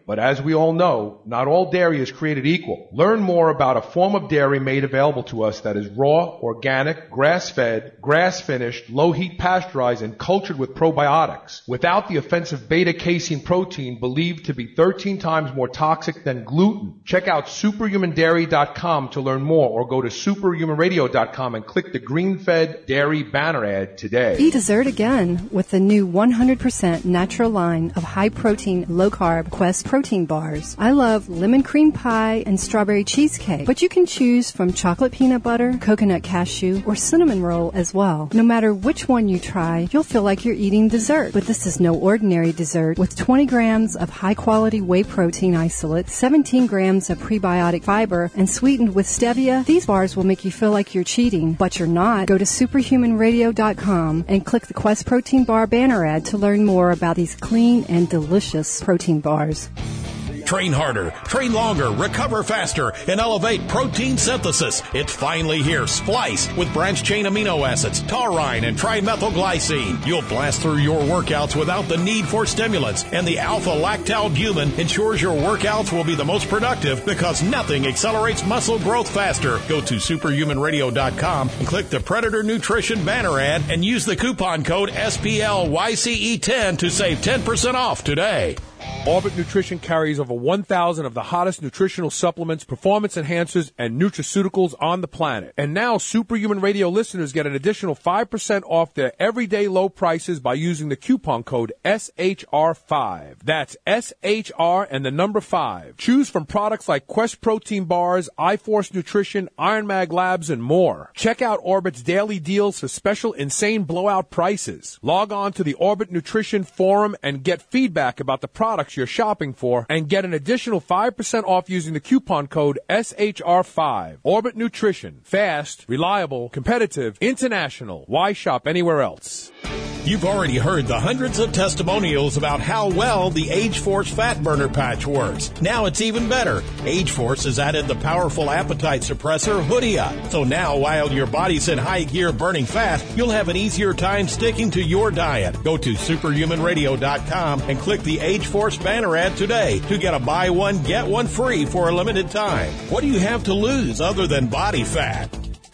But as we all know, not all dairy is created equal. Learn more about a form of dairy made available to us that is raw, organic, grass-fed, grass-finished, low-heat pasteurized, and cultured with probiotics, without the offensive beta-casein protein believed to be thirteen times more toxic than gluten. Check out superhuman dairy dot com to learn more, or go to superhuman radio dot com and click the green-fed dairy banner ad today. Be dessert again with the new one hundred percent natural line of high-protein, low-carb Quest protein bars. I love lemon cream pie and strawberry cheesecake, but you can choose from chocolate peanut butter, coconut cashew, or cinnamon roll as well. No matter which one you try, you'll feel like you're eating dessert. But this is no ordinary dessert. With twenty grams of high-quality whey protein isolate, seventeen grams of prebiotic fiber, and sweetened with stevia, these bars will make you feel like you're cheating, but you're not. Go to superhuman radio dot com and click the Quest Protein Bar banner ad to learn more about these clean and delicious protein bars. Train harder, train longer, recover faster, and elevate protein synthesis. It's finally here. Splice with branched-chain amino acids, taurine, and trimethylglycine. You'll blast through your workouts without the need for stimulants. And the alpha-lactalbumin ensures your workouts will be the most productive because nothing accelerates muscle growth faster. Go to superhuman radio dot com and click the Predator Nutrition banner ad and use the coupon code S P L Y C E ten to save ten percent off today. Orbit Nutrition carries over one thousand of the hottest nutritional supplements, performance enhancers, and nutraceuticals on the planet. And now Superhuman Radio listeners get an additional five percent off their everyday low prices by using the coupon code S H R five. That's S H R and the number five. Choose from products like Quest Protein Bars, iForce Nutrition, Iron Mag Labs, and more. Check out Orbit's daily deals for special insane blowout prices. Log on to the Orbit Nutrition forum and get feedback about the products you're shopping for, and get an additional five percent off using the coupon code S H R five. Orbit Nutrition. Fast, reliable, competitive, international. Why shop anywhere else? You've already heard the hundreds of testimonials about how well the Age Force Fat Burner Patch works. Now it's even better. Age Force has added the powerful appetite suppressor Hoodia. So now, while your body's in high gear burning fat, you'll have an easier time sticking to your diet. Go to superhuman radio dot com and click the Age Force banner ad today to get a buy one, get one free for a limited time. What do you have to lose other than body fat?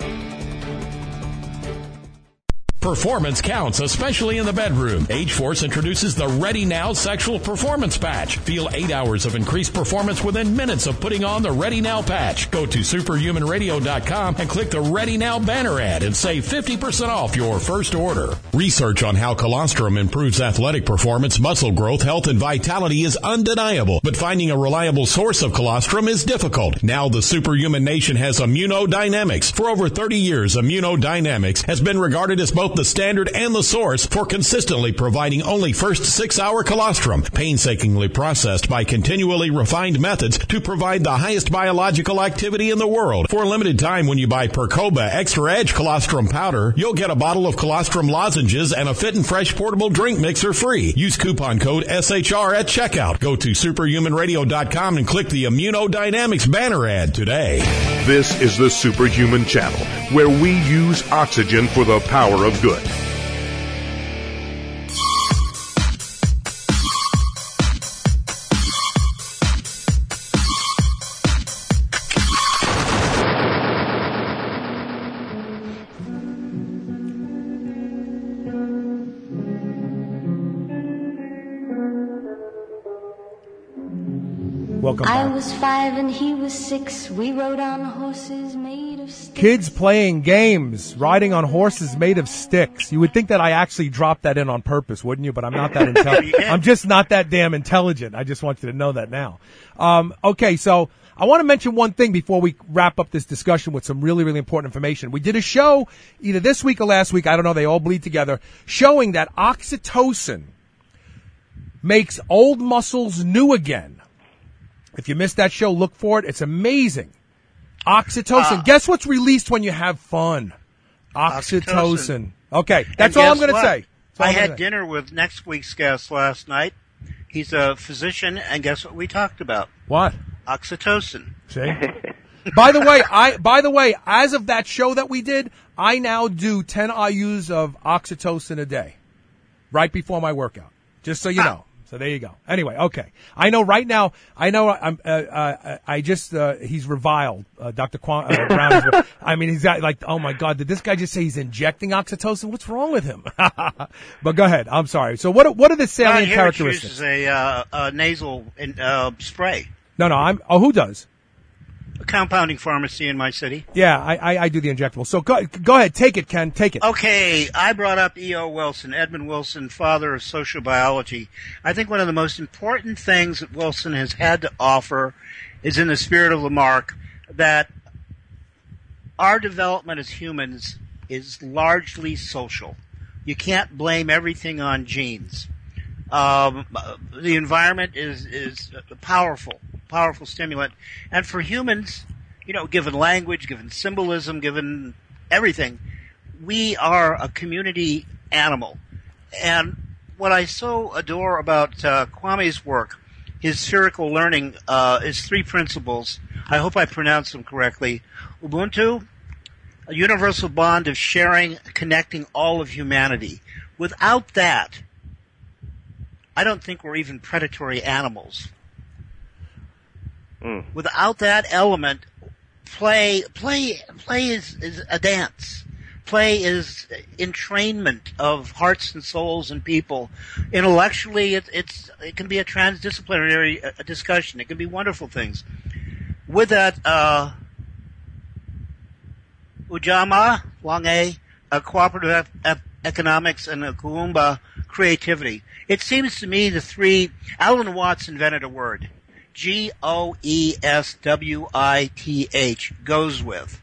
Performance counts, especially in the bedroom. Age Force introduces the Ready Now Sexual Performance Patch. Feel eight hours of increased performance within minutes of putting on the Ready Now patch. Go to superhuman radio dot com and click the Ready Now banner ad and save fifty percent off your first order. Research on how colostrum improves athletic performance, muscle growth, health, and vitality is undeniable, but finding a reliable source of colostrum is difficult. Now the Superhuman Nation has Immunodynamics. For over thirty years, Immunodynamics has been regarded as both the standard and the source for consistently providing only first six-hour colostrum, painstakingly processed by continually refined methods to provide the highest biological activity in the world. For a limited time, when you buy Percoba Extra Edge Colostrum Powder, you'll get a bottle of colostrum lozenges and a Fit and Fresh portable drink mixer free. Use coupon code S H R at checkout. Go to superhuman radio dot com and click the Immunodynamics banner ad today. This is the Superhuman Channel, where we use oxygen for the power of good. Welcome I back. was five and he was six. We rode on horses made of sticks. Kids playing games, riding on horses made of sticks. You would think that I actually dropped that in on purpose, wouldn't you? But I'm not that intelligent. I'm just not that damn intelligent. I just want you to know that now. Um, okay, so I want to mention one thing before we wrap up this discussion with some really, really important information. We did a show either this week or last week, I don't know, they all bleed together, showing that oxytocin makes old muscles new again. If you missed that show, look for it. It's amazing. Oxytocin. Uh, Guess what's released when you have fun? Oxytocin. Oxytocin. Okay, that's all I'm going to say. I had dinner with next week's guest last night. He's a physician, and guess what we talked about? What? Oxytocin. See? By the way, I by the way, as of that show that we did, I now do ten I U's of oxytocin a day, right before my workout. Just so you know. So there you go. Anyway, okay. I know right now, I know I'm, uh, uh, I just, uh, he's reviled, uh, Doctor Quan, uh, Brown. Is, I mean, he's got like, oh my God, did this guy just say he's injecting oxytocin? What's wrong with him? But go ahead. I'm sorry. So what, what are the salient Here characteristics? It uses a, uh, a nasal uh, spray. No, no, I'm, oh, who does? A compounding pharmacy in my city. Yeah, I, I, I do the injectable. So go, go ahead. Take it, Ken. Take it. Okay, I brought up E O. Wilson, Edmund Wilson, father of social biology. I think one of the most important things that Wilson has had to offer is in the spirit of Lamarck that our development as humans is largely social. You can't blame everything on genes. Um, the environment is, is powerful. Powerful stimulant. And for humans, you know, given language, given symbolism, given everything, we are a community animal. And what I so adore about uh, Kwame's work, his spherical learning, uh, is three principles. I hope I pronounced them correctly. Ubuntu, a universal bond of sharing, connecting all of humanity. Without that, I don't think we're even predatory animals. Mm. Without that element, play, play, play is, is a dance. Play is entrainment of hearts and souls and people. Intellectually, it, it's, it can be a transdisciplinary uh, discussion. It can be wonderful things. With that, uh, Ujamaa, Wange, uh, cooperative ep- economics, and uh, Kuumba, creativity. It seems to me the three, Alan Watts invented a word. G O E S W I T H, goes with.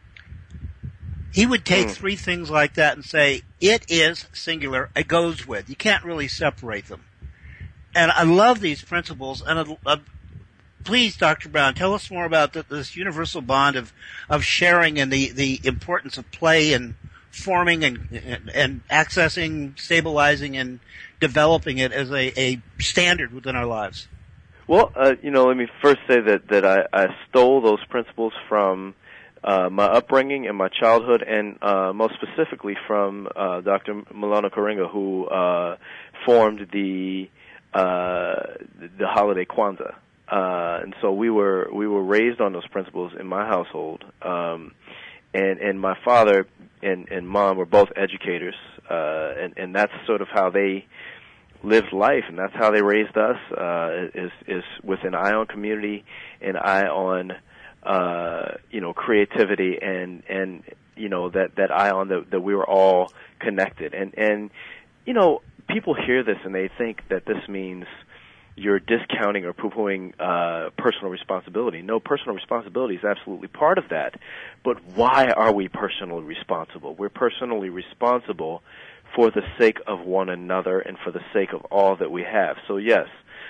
He would take mm. three things like that and say, it is singular, it goes with. You can't really separate them. And I love these principles. And uh, uh, please, Doctor Brown, tell us more about the, this universal bond of, of sharing and the, the importance of play and forming and, and, and accessing, stabilizing, and developing it as a, a standard within our lives. Well, uh, you know, let me first say that, that I, I stole those principles from uh, my upbringing and my childhood, and uh, most specifically from uh, Doctor Milona Karenga, who uh, formed the uh, the holiday Kwanzaa. Uh, and so we were we were raised on those principles in my household. Um, and and my father and, and mom were both educators, uh, and, and that's sort of how they lived life, and that's how they raised us, uh, is, is with an eye on community, an eye on, uh, you know, creativity, and, and, you know, that, that eye on that, that we were all connected. And, and, you know, people hear this and they think that this means you're discounting or poo-pooing, uh, personal responsibility. No, personal responsibility is absolutely part of that. But why are we personally responsible? We're personally responsible for the sake of one another and for the sake of all that we have. So yes,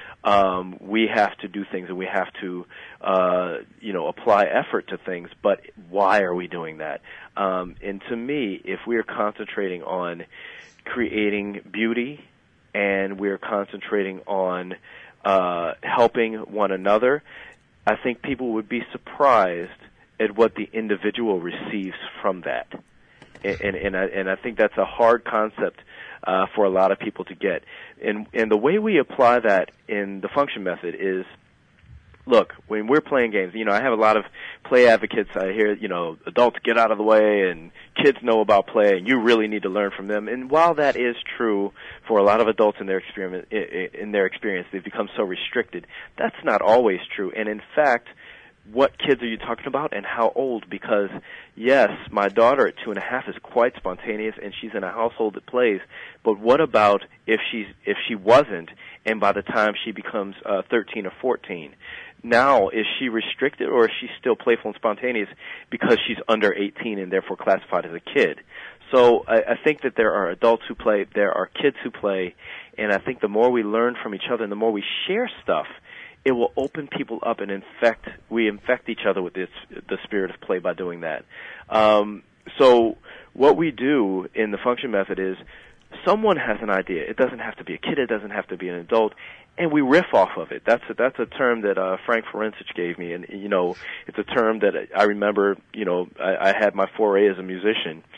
um, we have to do things and we have to, uh, you know, apply effort to things, but why are we doing that? Um, and to me, if we're concentrating on creating beauty and we're concentrating on uh, helping one another, I think people would be surprised at what the individual receives from that. And, and, and, I, and I think that's a hard concept uh, for a lot of people to get. And, and the way we apply that in the function method is, look, when we're playing games, you know, I have a lot of play advocates. I hear, you know, adults get out of the way and kids know about play and you really need to learn from them. And while that is true for a lot of adults in their experience, in their experience, they've become so restricted. That's not always true. And in fact, what kids are you talking about and how old? Because, yes, my daughter at two and a half is quite spontaneous and she's in a household that plays. But what about if she's if she wasn't, and by the time she becomes uh, thirteen or fourteen? Now, is she restricted or is she still playful and spontaneous because she's under eighteen and therefore classified as a kid? So I, I think that there are adults who play, there are kids who play, and I think the more we learn from each other and the more we share stuff, it will open people up and infect, we infect each other with this, the spirit of play by doing that. Um, so what we do in the function method is someone has an idea. It doesn't have to be a kid. It doesn't have to be an adult. And we riff off of it. That's a, that's a term that uh, Frank Forencich gave me. And, you know, it's a term that I remember, you know, I, I had my foray as a musician.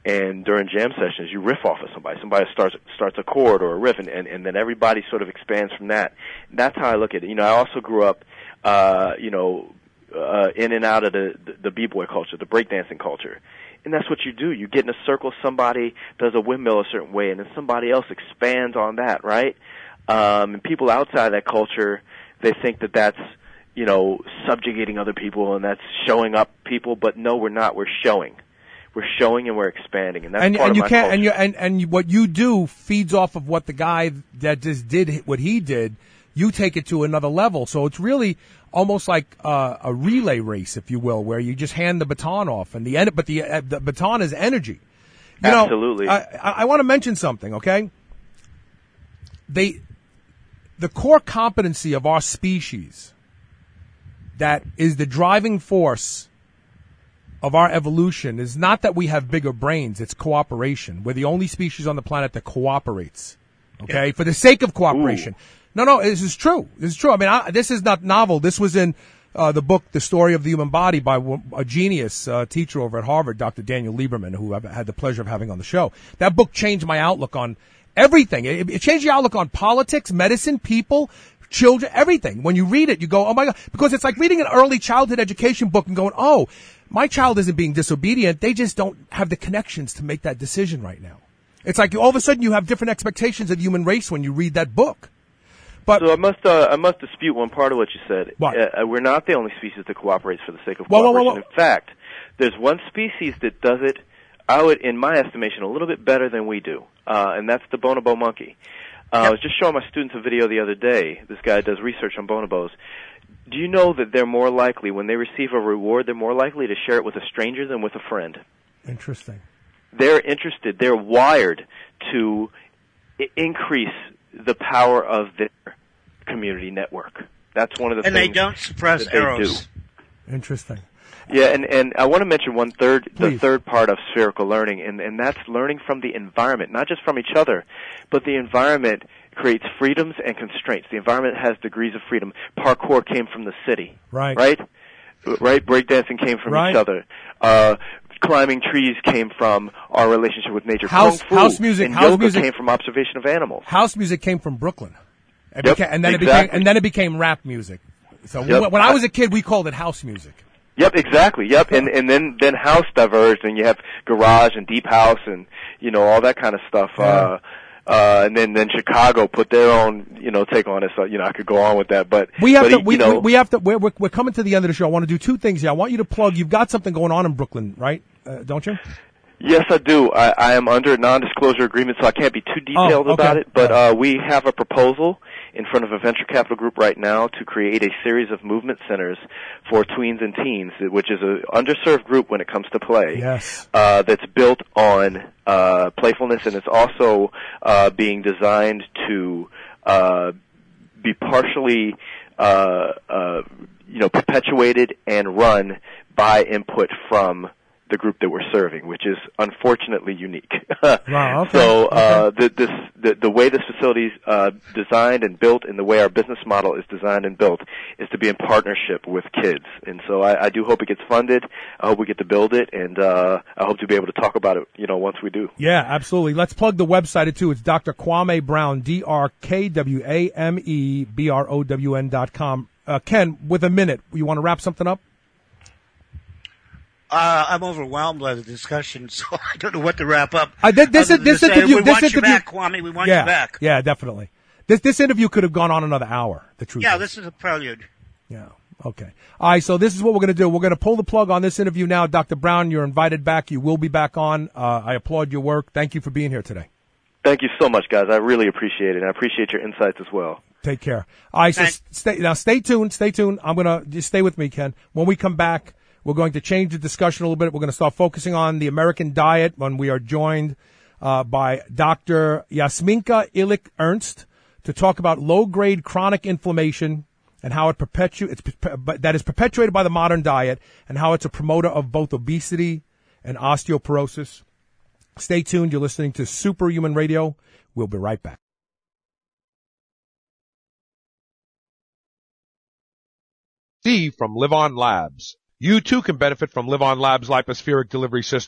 And during jam sessions, you riff off of somebody. Somebody starts starts a chord or a riff, and, and, and then everybody sort of expands from that. That's how I look at it. You know, I also grew up, uh, you know, uh, in and out of the, the, the b-boy culture, the breakdancing culture. And that's what you do. You get in a circle, somebody does a windmill a certain way, and then somebody else expands on that, right? Um, and people outside that culture, they think that that's, you know, subjugating other people and that's showing up people, but no, we're not. We're showing. We're showing and we're expanding, and that's and, part and of you my can't, culture. and you and and what you do feeds off of what the guy that just did what he did. You take it to another level, so it's really almost like uh, a relay race, if you will, where you just hand the baton off, and the en- but the uh, the baton is energy. You Absolutely. know, I, I, I want to mention something, okay? They, the core competency of our species, that is the driving force of our evolution, is not that we have bigger brains, it's cooperation. We're the only species on the planet that cooperates, okay, yeah. for the sake of cooperation. Ooh. No, no, this is true. This is true. I mean, I, this is not novel. This was in uh, the book, The Story of the Human Body, by a genius uh, teacher over at Harvard, Doctor Daniel Lieberman, who I've had the pleasure of having on the show. That book changed my outlook on everything. It, it changed your outlook on politics, medicine, people, children, everything. When you read it, you go, oh my God, because it's like reading an early childhood education book and going, oh, my child isn't being disobedient. They just don't have the connections to make that decision right now. It's like all of a sudden you have different expectations of the human race when you read that book. But so I must uh, I must dispute one part of what you said. What? Uh, we're not the only species that cooperates for the sake of whoa, cooperation. whoa, whoa, whoa. In fact, there's one species that does it, I would, in my estimation, a little bit better than we do, uh, and that's the bonobo monkey. Uh, yep. I was just showing my students a video the other day. This guy does research on bonobos. Do you know that they're more likely, when they receive a reward, they're more likely to share it with a stranger than with a friend? Interesting. They're interested. They're wired to I- increase the power of their community network. That's one of the and things they don't suppress that they arrows. do. Interesting. Yeah, and, and I want to mention one third, Please. the third part of spherical learning, and, and that's learning from the environment, not just from each other, but the environment creates freedoms and constraints. The environment has degrees of freedom. Parkour came from the city. Right. Right? Right? Breakdancing came from right. each other. Uh, climbing trees came from our relationship with nature. House, Kung Fu house music, and house yoga music came from observation of animals. House music came from Brooklyn. It Yep, became, and then exactly. it became and then it became rap music. So Yep. when, when I was a kid, we called it house music. Yep, exactly. Yep, and and then then house diverged, and you have garage and deep house, and you know all that kind of stuff. Yeah. Uh, uh, and then then Chicago put their own you know take on it. So you know I could go on with that, but We have but to. he- We, you know, we, we have to. We're, we're we're coming to the end of the show. I want to do two things here. I want you to plug. You've got something going on in Brooklyn, right? Uh, don't you? Yes, I do. I, I am under a non-disclosure agreement, so I can't be too detailed Oh, okay. about it. But Yeah. uh, we have a proposal in front of a venture capital group right now to create a series of movement centers for tweens and teens, which is an underserved group when it comes to play. Yes. Uh, that's built on uh, playfulness, and it's also uh, being designed to uh, be partially, uh, uh, you know, perpetuated and run by input from the group that we're serving, which is unfortunately unique. Wow, okay. So uh, Okay. the, this, the, the way this facility is uh, designed and built, and the way our business model is designed and built, is to be in partnership with kids. And so I, I do hope it gets funded. I hope we get to build it, and uh, I hope to be able to talk about it, you know, once we do. Yeah, absolutely. Let's plug the website too. It's Doctor Kwame Brown, D R K W A M E B R O W N dot com. Uh, Ken, with a minute, you want to wrap something up? Uh, I'm overwhelmed by the discussion, so I don't know what to wrap up. Uh, th- this Other this than to say, interview, we this want interview, you back, Kwame. We want yeah, you back. yeah, definitely. This this interview could have gone on another hour. The truth. Yeah, is. this is a prelude. Yeah. Okay. All right. So this is what we're going to do. We're going to pull the plug on this interview now. Doctor Brown, you're invited back. You will be back on. Uh, I applaud your work. Thank you for being here today. Thank you so much, guys. I really appreciate it, and I appreciate your insights as well. Take care. All right. So Thanks. stay now. Stay tuned. Stay tuned. I'm going to just stay with me, Ken. When we come back, we're going to change the discussion a little bit. We're going to start focusing on the American diet when we are joined uh, by Doctor Yasminka Illich Ernst to talk about low-grade chronic inflammation and how it perpetuates that is perpetuated by the modern diet, and how it's a promoter of both obesity and osteoporosis. Stay tuned. You're listening to Superhuman Radio. We'll be right back. C from Live On Labs. You too can benefit from Live On Labs' Lipospheric Delivery System.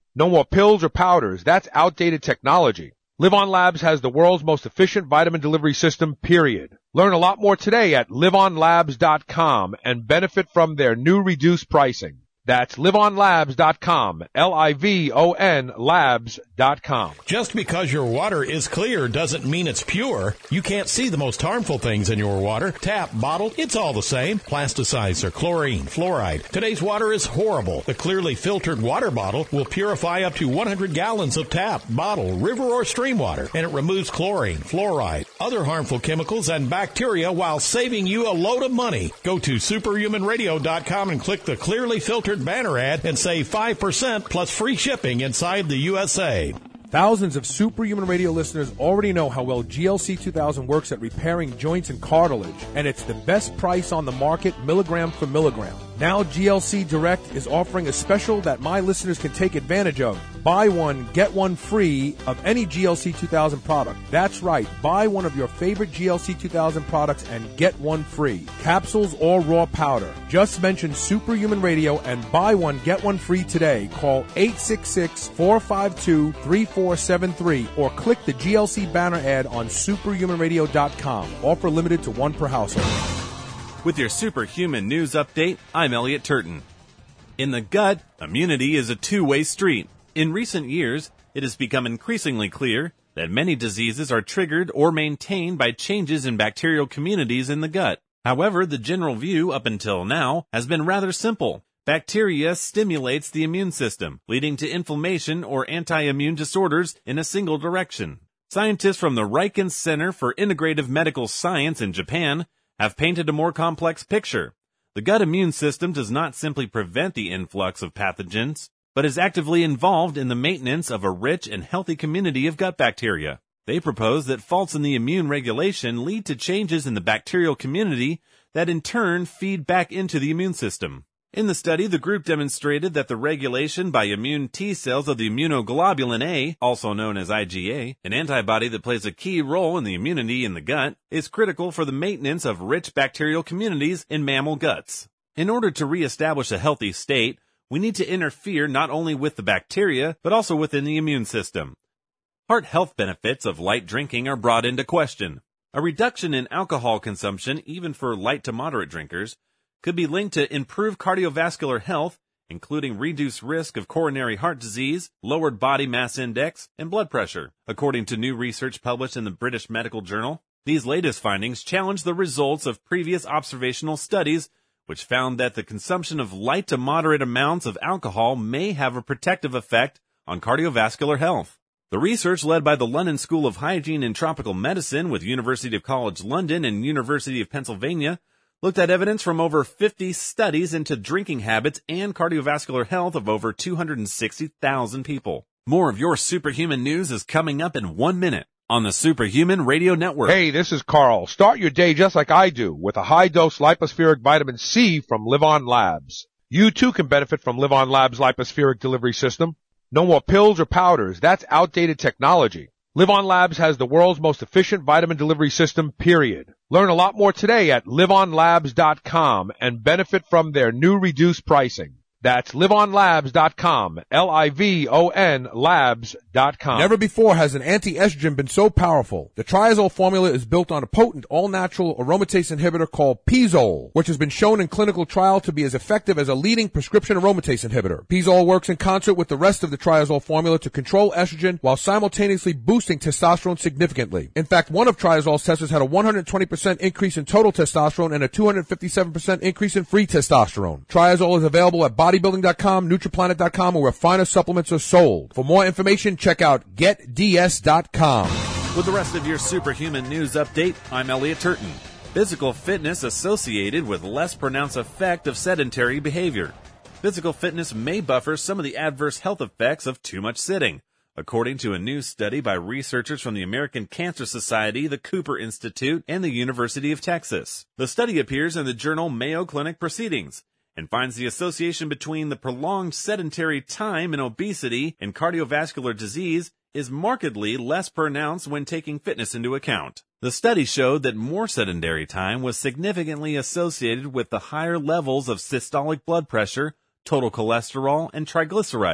No more pills or powders. That's outdated technology. Live On Labs has the world's most efficient vitamin delivery system, period. Learn a lot more today at live on labs dot com and benefit from their new reduced pricing. That's live on labs dot com, L I V O N labs dot com. Just because your water is clear doesn't mean it's pure. You can't see the most harmful things in your water. Tap, bottle, it's all the same. Plasticizer, or chlorine, fluoride. Today's water is horrible. The clearly filtered water bottle will purify up to one hundred gallons of tap, bottle, river, or stream water, and it removes chlorine, fluoride, other harmful chemicals, and bacteria while saving you a load of money. Go to superhuman radio dot com and click the clearly filtered banner ad and save five percent plus free shipping inside the U S A. Thousands of Superhuman Radio listeners already know how well G L C two thousand works at repairing joints and cartilage, and it's the best price on the market, milligram for milligram. Now G L C Direct is offering a special that my listeners can take advantage of. Buy one, get one free of any G L C two thousand product. That's right, buy one of your favorite G L C two thousand products and get one free. Capsules or raw powder. Just mention Superhuman Radio and buy one, get one free today. Call eight six six, four five two, three four seven three or click the G L C banner ad on superhuman radio dot com. Offer limited to one per household. With your Superhuman News Update, I'm Elliot Turton. In the gut, immunity is a two-way street. In recent years, it has become increasingly clear that many diseases are triggered or maintained by changes in bacterial communities in the gut. However, the general view up until now has been rather simple. Bacteria stimulates the immune system, leading to inflammation or anti-immune disorders in a single direction. Scientists from the Riken Center for Integrative Medical Science in Japan have painted a more complex picture. The gut immune system does not simply prevent the influx of pathogens, but is actively involved in the maintenance of a rich and healthy community of gut bacteria. They propose that faults in the immune regulation lead to changes in the bacterial community that in turn feed back into the immune system. In the study, the group demonstrated that the regulation by immune T cells of the immunoglobulin A, also known as I G A, an antibody that plays a key role in the immunity in the gut, is critical for the maintenance of rich bacterial communities in mammal guts. In order to reestablish a healthy state, we need to interfere not only with the bacteria, but also within the immune system. Heart health benefits of light drinking are brought into question. A reduction in alcohol consumption, even for light to moderate drinkers, could be linked to improved cardiovascular health, including reduced risk of coronary heart disease, lowered body mass index, and blood pressure, according to new research published in the British Medical Journal. These latest findings challenge the results of previous observational studies, which found that the consumption of light to moderate amounts of alcohol may have a protective effect on cardiovascular health. The research, led by the London School of Hygiene and Tropical Medicine with University College London and University of Pennsylvania, looked at evidence from over fifty studies into drinking habits and cardiovascular health of over two hundred sixty thousand people. More of your Superhuman News is coming up in one minute on the Superhuman Radio Network. Hey, this is Carl. Start your day just like I do with a high-dose lipospheric vitamin C from Live On Labs. You too can benefit from Live On Labs' lipospheric delivery system. No more pills or powders. That's outdated technology. Live On Labs has the world's most efficient vitamin delivery system, period. Learn a lot more today at live on labs dot com and benefit from their new reduced pricing. That's live on labs dot com, L I V O N labs dot com. Never before has an anti-estrogen been so powerful. The Triazole formula is built on a potent all-natural aromatase inhibitor called Pizole, which has been shown in clinical trial to be as effective as a leading prescription aromatase inhibitor. Pizole works in concert with the rest of the Triazole formula to control estrogen while simultaneously boosting testosterone significantly. In fact, one of Triazole's testers had a one hundred twenty percent increase in total testosterone and a two hundred fifty-seven percent increase in free testosterone. Triazole is available at bodybuilding dot com, Nutriplanet dot com, or where finer supplements are sold. For more information, check out get d s dot com. With the rest of your Superhuman News Update, I'm Elliot Turton. Physical fitness associated with less pronounced effect of sedentary behavior. Physical fitness may buffer some of the adverse health effects of too much sitting, according to a new study by researchers from the American Cancer Society, the Cooper Institute, and the University of Texas. The study appears in the journal Mayo Clinic Proceedings and finds the association between the prolonged sedentary time and obesity and cardiovascular disease is markedly less pronounced when taking fitness into account. The study showed that more sedentary time was significantly associated with the higher levels of systolic blood pressure, total cholesterol, and triglycerides.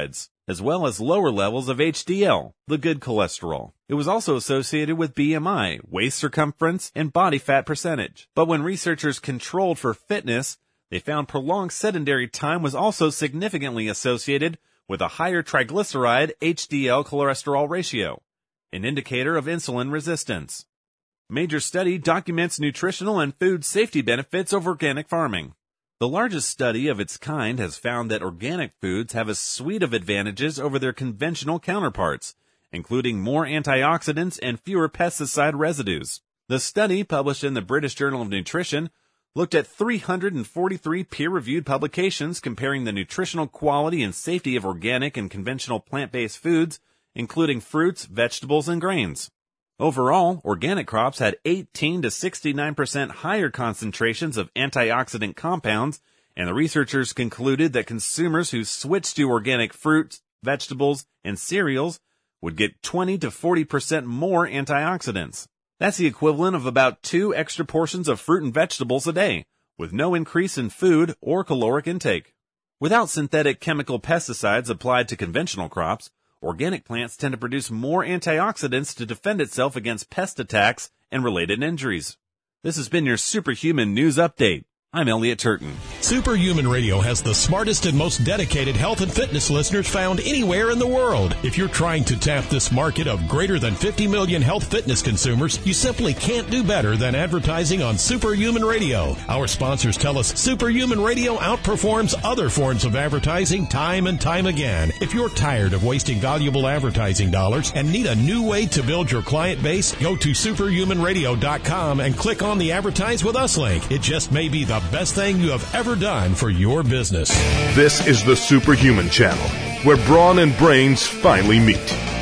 as well as lower levels of H D L, the good cholesterol. It was also associated with B M I, waist circumference, and body fat percentage. But when researchers controlled for fitness, they found prolonged sedentary time was also significantly associated with a higher triglyceride H D L cholesterol ratio, an indicator of insulin resistance. Major study documents nutritional and food safety benefits of organic farming. The largest study of its kind has found that organic foods have a suite of advantages over their conventional counterparts, including more antioxidants and fewer pesticide residues. The study, published in the British Journal of Nutrition, looked at three hundred forty-three peer-reviewed publications comparing the nutritional quality and safety of organic and conventional plant-based foods, including fruits, vegetables, and grains. Overall, organic crops had eighteen to sixty-nine percent higher concentrations of antioxidant compounds, and the researchers concluded that consumers who switched to organic fruits, vegetables, and cereals would get twenty to forty percent more antioxidants. That's the equivalent of about two extra portions of fruit and vegetables a day, with no increase in food or caloric intake. Without synthetic chemical pesticides applied to conventional crops, organic plants tend to produce more antioxidants to defend itself against pest attacks and related injuries. This has been your Superhuman News Update. I'm Elliot Turton. Superhuman Radio has the smartest and most dedicated health and fitness listeners found anywhere in the world. If you're trying to tap this market of greater than fifty million health fitness consumers, you simply can't do better than advertising on Superhuman Radio. Our sponsors tell us Superhuman Radio outperforms other forms of advertising time and time again. If you're tired of wasting valuable advertising dollars and need a new way to build your client base, go to superhuman radio dot com and click on the Advertise with Us link. It just may be the best thing you have ever done for your business. This is the Superhuman Channel, where brawn and brains finally meet.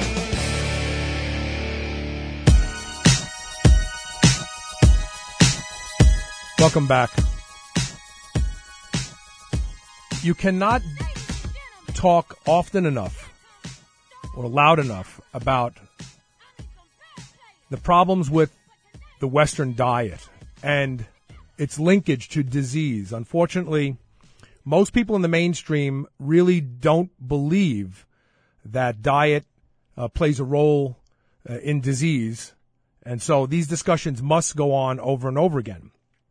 Welcome back. You cannot talk often enough or loud enough about the problems with the Western diet and its linkage to disease. Unfortunately, most people in the mainstream really don't believe that diet uh, plays a role uh, in disease, and so these discussions must go on over and over again.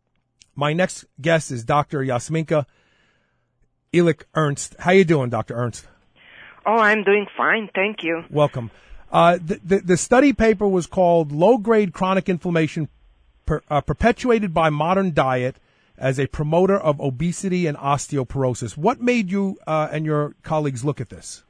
My next guest is Doctor Yasminka Illich-Ernst. How you doing, Doctor Ernst? Oh, I'm doing fine, thank you. Welcome. Uh, the, the, the study paper was called Low-Grade Chronic Inflammation Per, uh, Perpetuated by Modern Diet as a Promoter of Obesity and Osteoporosis. What made you uh, and your colleagues look at this?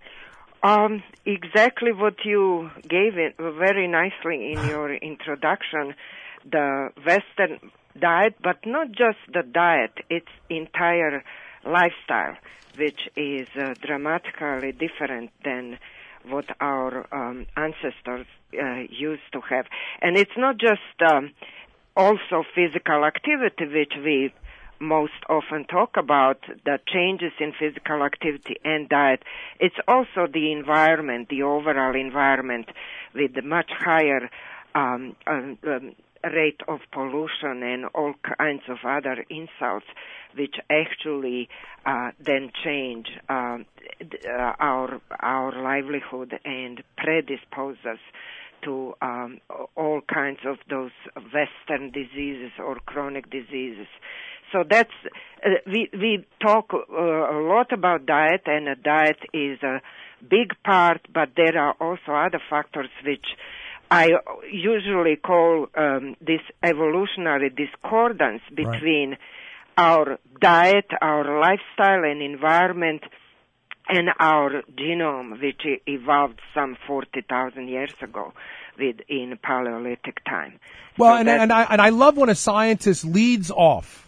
Um, exactly what you gave it very nicely in your introduction, the Western diet, but not just the diet, its entire lifestyle, which is uh, dramatically different than what our um, ancestors uh, used to have. And it's not just um, also physical activity, which we most often talk about, the changes in physical activity and diet. It's also the environment, the overall environment, with the much higher um, um, um, rate of pollution and all kinds of other insults, which actually uh, then change uh, uh, our our livelihood and predispose us to um, all kinds of those Western diseases or chronic diseases. So that's uh, we we talk uh, a lot about diet, and a diet is a big part, but there are also other factors which I usually call um, this evolutionary discordance between right. our diet, our lifestyle and environment, and our genome, which evolved some forty thousand years ago with, in Paleolithic time. Well, so and, and, I, and I love when a scientist leads off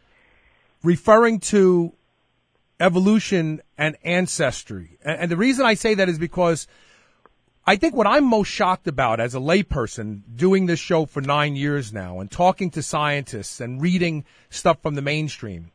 referring to evolution and ancestry. And, and the reason I say that is because I think what I'm most shocked about as a layperson doing this show for nine years now and talking to scientists and reading stuff from the mainstream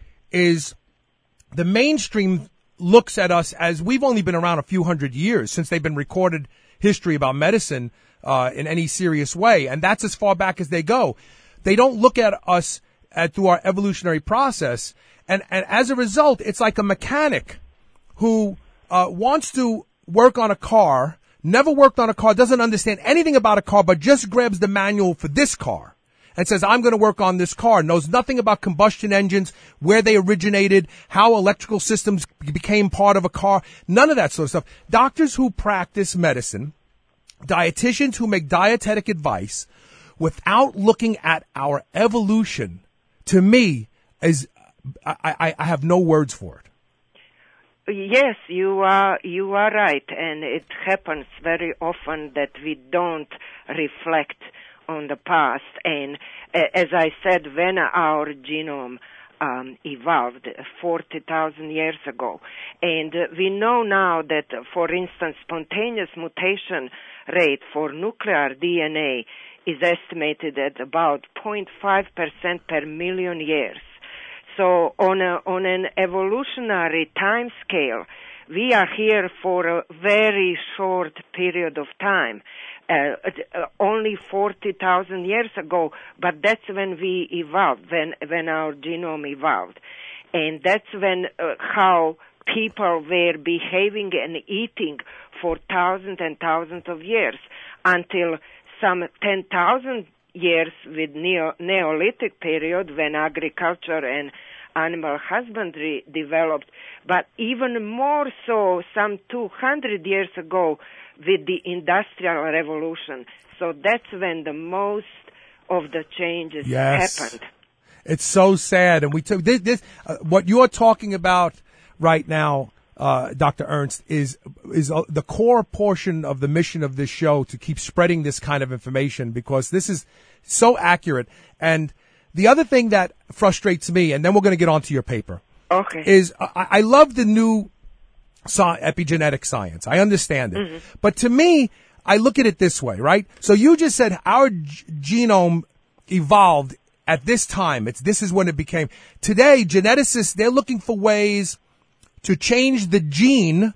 is the mainstream looks at us as we've only been around a few hundred years since they've been recorded history about medicine uh, in any serious way. And that's as far back as they go. They don't look at us at, through our evolutionary process. And, and as a result, it's like a mechanic who uh, wants to work on a car, never worked on a car, doesn't understand anything about a car, but just grabs the manual for this car and says, I'm going to work on this car, knows nothing about combustion engines, where they originated, how electrical systems became part of a car, none of that sort of stuff. Doctors who practice medicine, dietitians who make dietetic advice without looking at our evolution, to me, is I, I, I have no words for it. Yes, you are you are right, and it happens very often that we don't reflect on the past. And uh, as I said, when our genome um, evolved forty thousand years ago, and uh, we know now that, uh, for instance, spontaneous mutation rate for nuclear D N A is estimated at about zero point five percent per million years. So on a, on an evolutionary time scale, we are here for a very short period of time, uh, uh, only forty thousand years ago, but that's when we evolved, when, when our genome evolved. And that's when, uh, how people were behaving and eating for thousands and thousands of years until some ten thousand years with neo- Neolithic period when agriculture and animal husbandry developed, but even more so some two hundred years ago with the Industrial Revolution. So that's when the most of the changes yes. happened. It's so sad. And we took this, this uh, what you're talking about right now, uh, Doctor Ernst, is is uh, the core portion of the mission of this show, to keep spreading this kind of information, because this is so accurate. And the other thing that frustrates me, and then we're going to get on to your paper, okay, is I, I love the new sci- epigenetic science. I understand it. Mm-hmm. But to me, I look at it this way, right? So you just said our g- genome evolved at this time. It's this is when it became. Today, geneticists, they're looking for ways to change the gene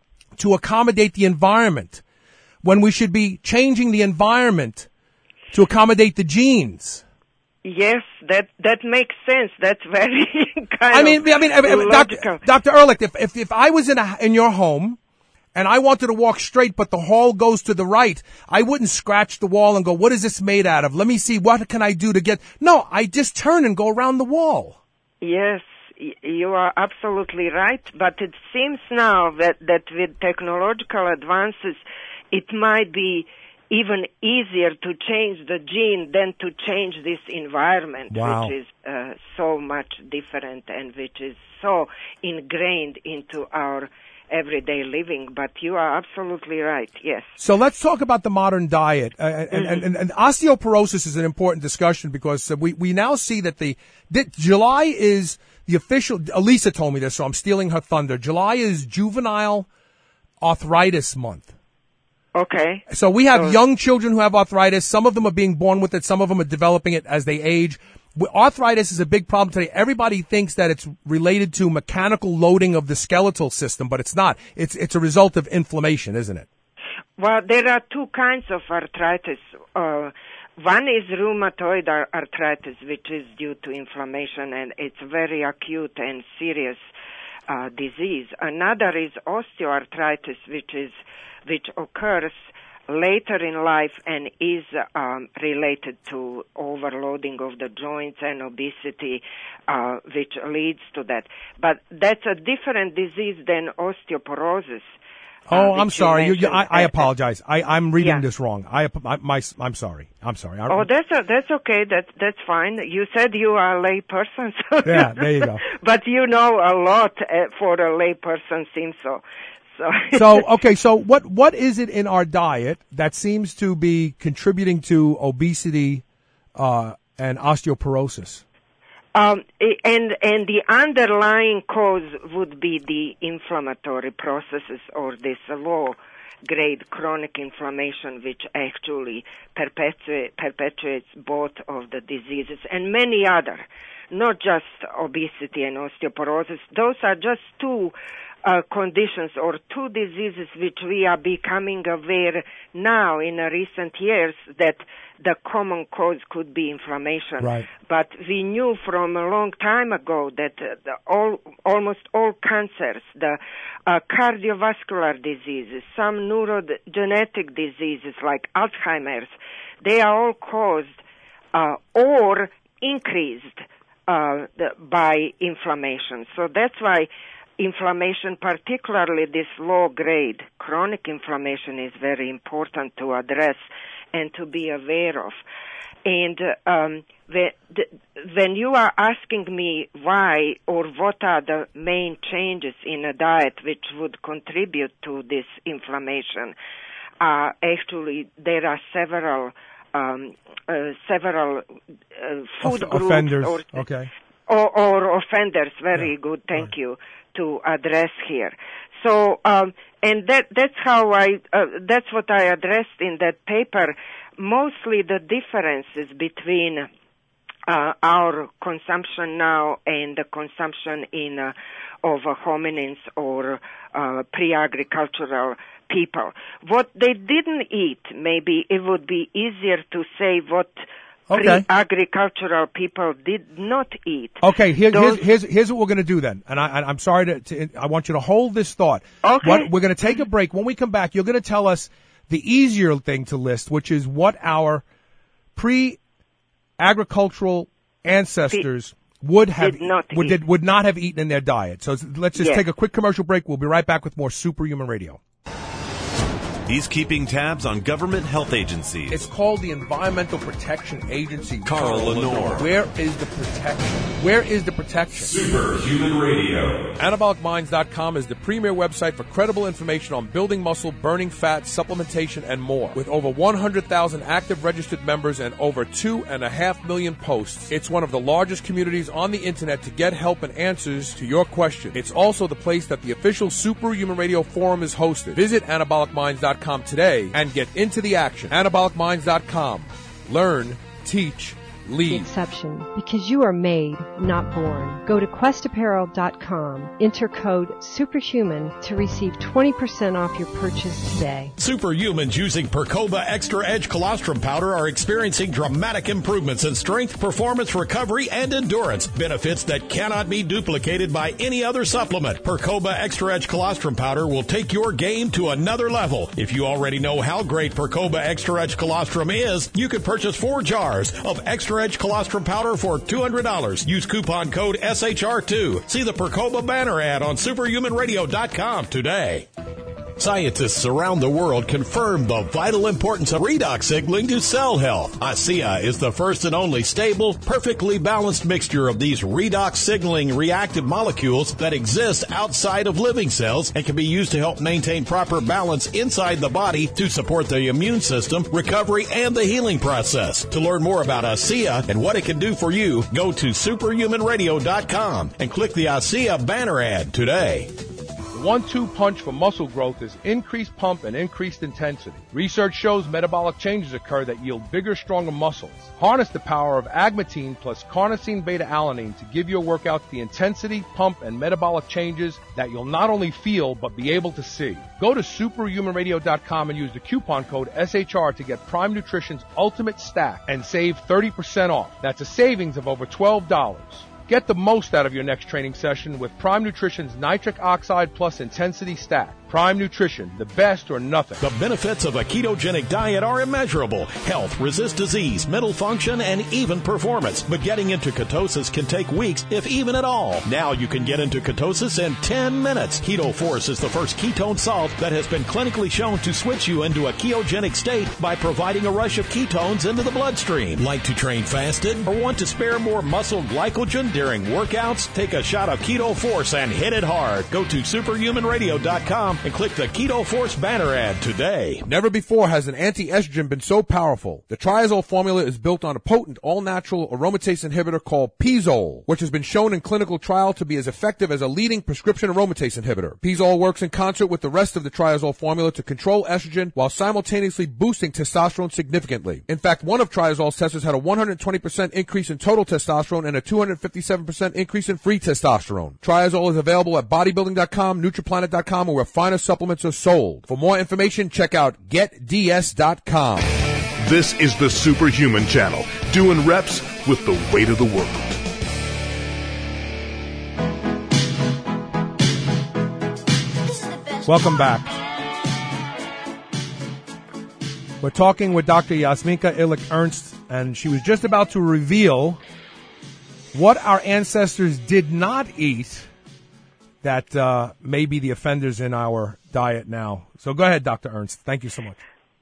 to accommodate the environment, when we should be changing the environment to accommodate the genes. Yes, that that makes sense. That's very kind I mean, of I mean, I mean Doctor Doctor Ehrlich, if, if if I was in a in your home and I wanted to walk straight, but the hall goes to the right, I wouldn't scratch the wall and go, "What is this made out of? Let me see. What can I do to get?" No, I just turn and go around the wall. Yes, you are absolutely right. But it seems now that that with technological advances, it might be even easier to change the gene than to change this environment, wow. which is uh, so much different and which is so ingrained into our everyday living. But you are absolutely right, yes. So let's talk about the modern diet. Uh, and, mm-hmm. and, and, and osteoporosis is an important discussion, because we, we now see that the that July is the official, Elisa told me this, so I'm stealing her thunder. July is Juvenile Arthritis Month. Okay. So we have so, young children who have arthritis. Some of them are being born with it. Some of them are developing it as they age. Arthritis is a big problem today. Everybody thinks that it's related to mechanical loading of the skeletal system, but it's not. It's it's a result of inflammation, isn't it? Well, there are two kinds of arthritis. Uh, one is rheumatoid arthritis, which is due to inflammation, and it's very acute and serious uh, disease. Another is osteoarthritis, which is which occurs later in life and is um, related to overloading of the joints and obesity, uh, which leads to that. But that's a different disease than osteoporosis. Oh, uh, I'm sorry. You, you, I, I apologize. I, I'm reading yeah. this wrong. I, I, my, I'm sorry. I'm sorry. I, oh, that's a, that's okay. That's that's fine. You said you are a lay person, so yeah, there you go. But you know a lot uh, for a lay person, seems so. So, so okay. So what what is it in our diet that seems to be contributing to obesity uh, and osteoporosis? Um, and and the underlying cause would be the inflammatory processes, or this low-grade chronic inflammation, which actually perpetuate, perpetuates both of the diseases and many other, not just obesity and osteoporosis. Those are just two uh, conditions or two diseases which we are becoming aware now in uh, recent years that the common cause could be inflammation. Right. But we knew from a long time ago that uh, the all, almost all cancers, the uh, cardiovascular diseases, some neurogenetic diseases like Alzheimer's, they are all caused uh, or increased uh, the, by inflammation. So that's why inflammation, particularly this low-grade chronic inflammation, is very important to address and to be aware of. And um, the, the, when you are asking me why or what are the main changes in a diet which would contribute to this inflammation, uh, actually there are several um, uh, several uh, food Off- groups offenders. or, Okay. or, or offenders. Very Yeah. good, thank right. you, to address here. So, um, and that that's how I uh, that's what I addressed in that paper. Mostly the differences between uh, our consumption now and the consumption in uh, of uh, hominins or uh, pre-agricultural people. What they didn't eat, maybe it would be easier to say what Okay. pre-agricultural people did not eat. Okay, here, Those- here's, here's here's what we're going to do then, and I, I'm sorry to, to I want you to hold this thought. Okay. What, we're going to take a break. When we come back, you're going to tell us the easier thing to list, which is what our pre-agricultural ancestors would have Did not would, eat. did, would not have eaten in their diet. So let's just Yes. take a quick commercial break. We'll be right back with more Superhuman Radio. He's keeping tabs on government health agencies. It's called the Environmental Protection Agency. Carl Lenore. Where is the protection? Where is the protection? Superhuman Radio. Anabolic Minds dot com is the premier website for credible information on building muscle, burning fat, supplementation, and more. With over one hundred thousand active registered members and over two and a half million posts, it's one of the largest communities on the internet to get help and answers to your questions. It's also the place that the official Superhuman Radio forum is hosted. Visit Anabolic Minds dot com today and get into the action. Anabolic Minds dot com. Learn, teach, The lead. exception, because you are made, not born. Go to quest apparel dot com, enter code SUPERHUMAN to receive twenty percent off your purchase today. Superhumans using Percoba Extra Edge Colostrum Powder are experiencing dramatic improvements in strength, performance, recovery, and endurance. Benefits that cannot be duplicated by any other supplement. Percoba Extra Edge Colostrum Powder will take your game to another level. If you already know how great Percoba Extra Edge Colostrum is, you can purchase four jars of Extra Edge Colostrum Powder for two hundred dollars. Use coupon code S H R two. See the Percoba banner ad on superhuman radio dot com today. Scientists around the world confirm the vital importance of redox signaling to cell health. ASEA is the first and only stable, perfectly balanced mixture of these redox signaling reactive molecules that exist outside of living cells and can be used to help maintain proper balance inside the body to support the immune system, recovery, and the healing process. To learn more about ASEA and what it can do for you, go to superhuman radio dot com and click the ASEA banner ad today. The one-two punch for muscle growth is increased pump and increased intensity. Research shows metabolic changes occur that yield bigger, stronger muscles. Harness the power of agmatine plus carnosine beta-alanine to give your workouts the intensity, pump, and metabolic changes that you'll not only feel but be able to see. Go to superhuman radio dot com and use the coupon code S H R to get Prime Nutrition's Ultimate Stack and save thirty percent off. That's a savings of over twelve dollars. Get the most out of your next training session with Prime Nutrition's Nitric Oxide Plus Intensity Stack. Prime Nutrition, the best or nothing. The benefits of a ketogenic diet are immeasurable. Health, resist disease, mental function, and even performance. But getting into ketosis can take weeks, if even at all. Now you can get into ketosis in ten minutes. Keto Force is the first ketone salt that has been clinically shown to switch you into a ketogenic state by providing a rush of ketones into the bloodstream. Like to train fasted or want to spare more muscle glycogen during workouts? Take a shot of Keto Force and hit it hard. Go to superhuman radio dot com and click the Keto Force banner ad today. Never before has an anti-estrogen been so powerful. The Triazole formula is built on a potent all-natural aromatase inhibitor called Pizole, which has been shown in clinical trial to be as effective as a leading prescription aromatase inhibitor. Pizole works in concert with the rest of the Triazole formula to control estrogen while simultaneously boosting testosterone significantly. In fact, one of Triazole's testers had a one hundred twenty percent increase in total testosterone and a two hundred fifty-six twenty-seven percent increase in free testosterone. Triazole is available at bodybuilding dot com, Nutriplanet dot com, or where finer supplements are sold. For more information, check out get d s dot com. This is the Superhuman Channel, doing reps with the weight of the world. Welcome back. We're talking with Doctor Yasminka Illich-Ernst, and she was just about to reveal what our ancestors did not eat that uh, may be the offenders in our diet now. So go ahead, Doctor Ernst. Thank you so much.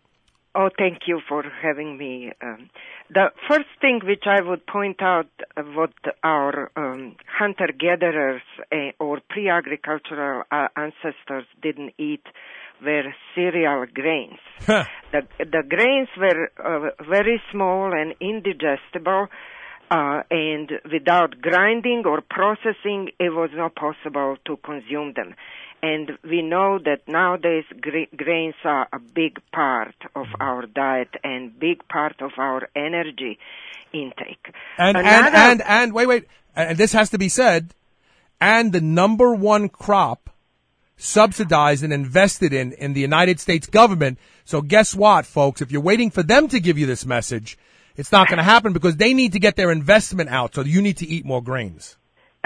Oh, thank you for having me. Um, the first thing which I would point out uh, what our um, hunter-gatherers uh, or pre-agricultural uh, ancestors didn't eat were cereal grains. the, the grains were uh, very small and indigestible, uh, and without grinding or processing, it was not possible to consume them. And we know that nowadays gra- grains are a big part of our diet and big part of our energy intake. And, Another, and, and, and, wait, wait, and this has to be said, and the number one crop subsidized and invested in in the United States government. So guess what, folks? If you're waiting for them to give you this message, it's not going to happen because they need to get their investment out. So you need to eat more grains.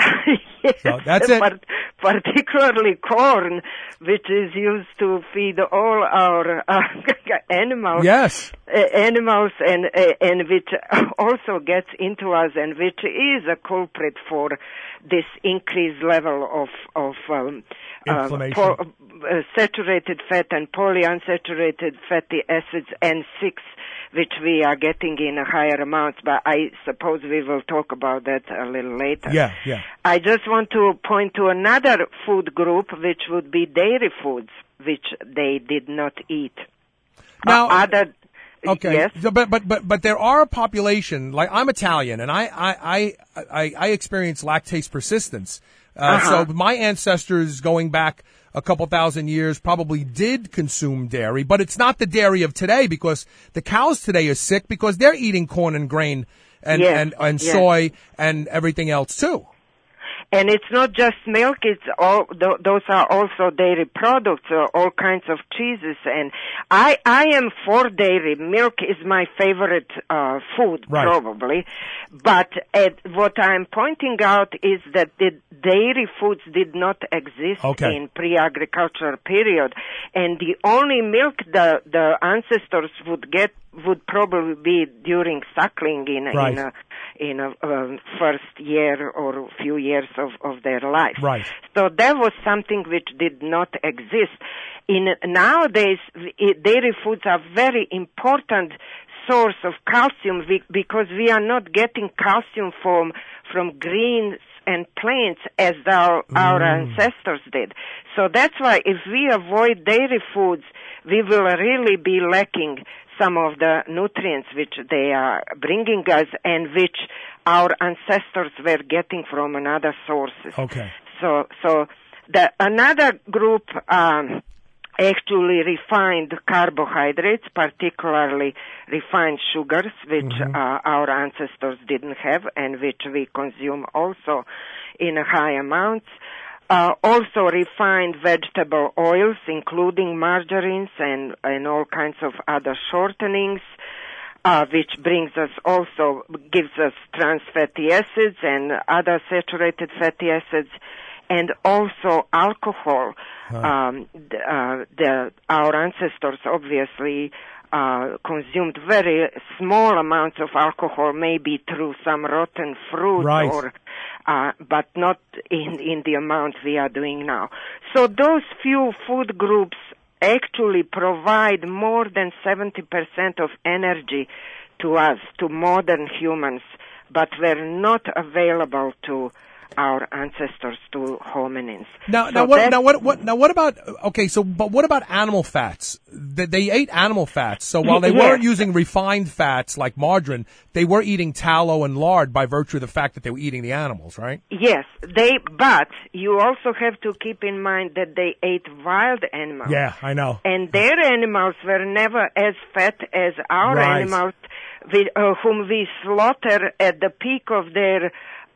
yes, so that's it. But particularly corn, which is used to feed all our uh, animals. Yes. Uh, animals and uh, and which also gets into us and which is a culprit for this increased level of of um, inflammation, uh, po- uh, saturated fat and polyunsaturated fatty acids and six, which we are getting in a higher amount. But I suppose we will talk about that a little later. Yeah, yeah. I just want to point to another food group, which would be dairy foods, which they did not eat. Now, uh, other. Okay, yes? so, but but but but there are a population, like I'm Italian, and I I I I, I experience lactase persistence. Uh, uh-huh. So my ancestors, going back a couple thousand years, probably did consume dairy, but it's not the dairy of today because the cows today are sick because they're eating corn and grain and yes. and, and yes. soy and everything else too. And it's not just milk, it's all, th- those are also dairy products, uh, all kinds of cheeses. And I, I am for dairy. Milk is my favorite, uh, food, right. probably. But uh, what I'm pointing out is that the dairy foods did not exist okay. in pre-agricultural period. And the only milk the, the ancestors would get would probably be during suckling in, right. in a, in a um, first year or few years of, of their life. Right. So that was something which did not exist. In nowadays, dairy foods are very important source of calcium because we are not getting calcium from from greens and plants as our, mm. our ancestors did. So that's why if we avoid dairy foods, we will really be lacking some of the nutrients which they are bringing us and which our ancestors were getting from another sources. Okay. So, so the another group um, actually refined carbohydrates, particularly refined sugars, which mm-hmm. uh, our ancestors didn't have and which we consume also in high amounts. Uh, also refined vegetable oils, including margarines and, and all kinds of other shortenings, uh, which brings us also, gives us trans fatty acids and other saturated fatty acids, and also alcohol. Huh. Um, uh, the, our ancestors obviously uh, consumed very small amounts of alcohol, maybe through some rotten fruit right. or Uh, but not in, in the amount we are doing now. So those few food groups actually provide more than seventy percent of energy to us, to modern humans, but were not available to our ancestors, to hominins. Now, so now, what, now, what, what, now, what about? Okay, so, but what about animal fats? They, they ate animal fats, so while they yes. weren't using refined fats like margarine, they were eating tallow and lard by virtue of the fact that they were eating the animals, right? Yes, they. But you also have to keep in mind that they ate wild animals. Yeah, I know. And their animals were never as fat as our right. animals, we, uh, whom we slaughter at the peak of their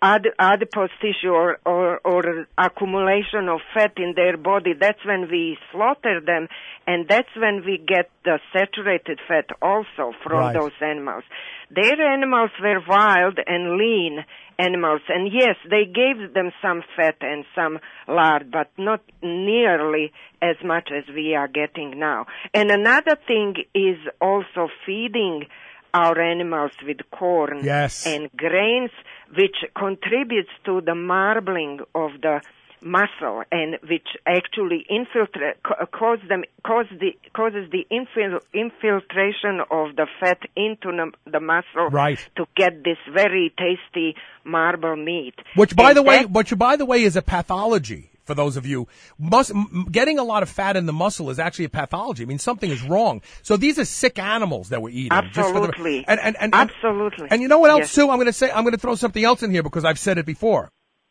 ad- adipose tissue or, or, or accumulation of fat in their body, that's when we slaughter them, and that's when we get the saturated fat also from Right. those animals. Their animals were wild and lean animals, and yes, they gave them some fat and some lard, but not nearly as much as we are getting now. And another thing is also feeding our animals with corn Yes. and grains, which contributes to the marbling of the muscle and which actually infiltrate ca- cause them cause the causes the infil, infiltration of the fat into the, the muscle Right. to get this very tasty marble meat. Which, by And the way, that- which by the way is a pathology for those of you. Mus- m- getting a lot of fat in the muscle is actually a pathology. I mean, something is wrong. So these are sick animals that we're eating. just for the- Absolutely. and, and, and, and, Absolutely. and you know what else, Yes. Sue? I'm going to say, I'm going to throw something else in here because I've said it before.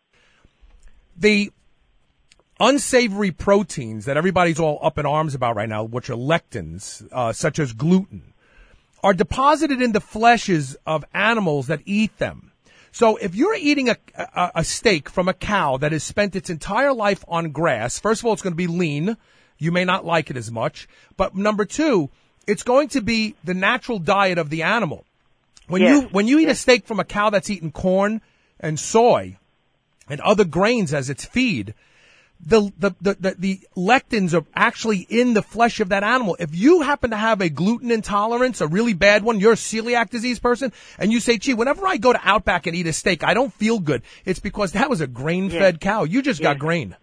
The unsavory proteins that everybody's all up in arms about right now, which are lectins, uh, such as gluten, are deposited in the fleshes of animals that eat them. So if you're eating a, a, a steak from a cow that has spent its entire life on grass, first of all, it's going to be lean. You may not like it as much. But number two, it's going to be the natural diet of the animal. When Yes. you when you eat a Yes. steak from a cow that's eating corn and soy and other grains as its feed, the, the, the, the, the lectins are actually in the flesh of that animal. If you happen to have a gluten intolerance, a really bad one, you're a celiac disease person, and you say, gee, whenever I go to Outback and eat a steak, I don't feel good. It's because that was a grain-fed Yeah. cow. You just Yeah. got grain.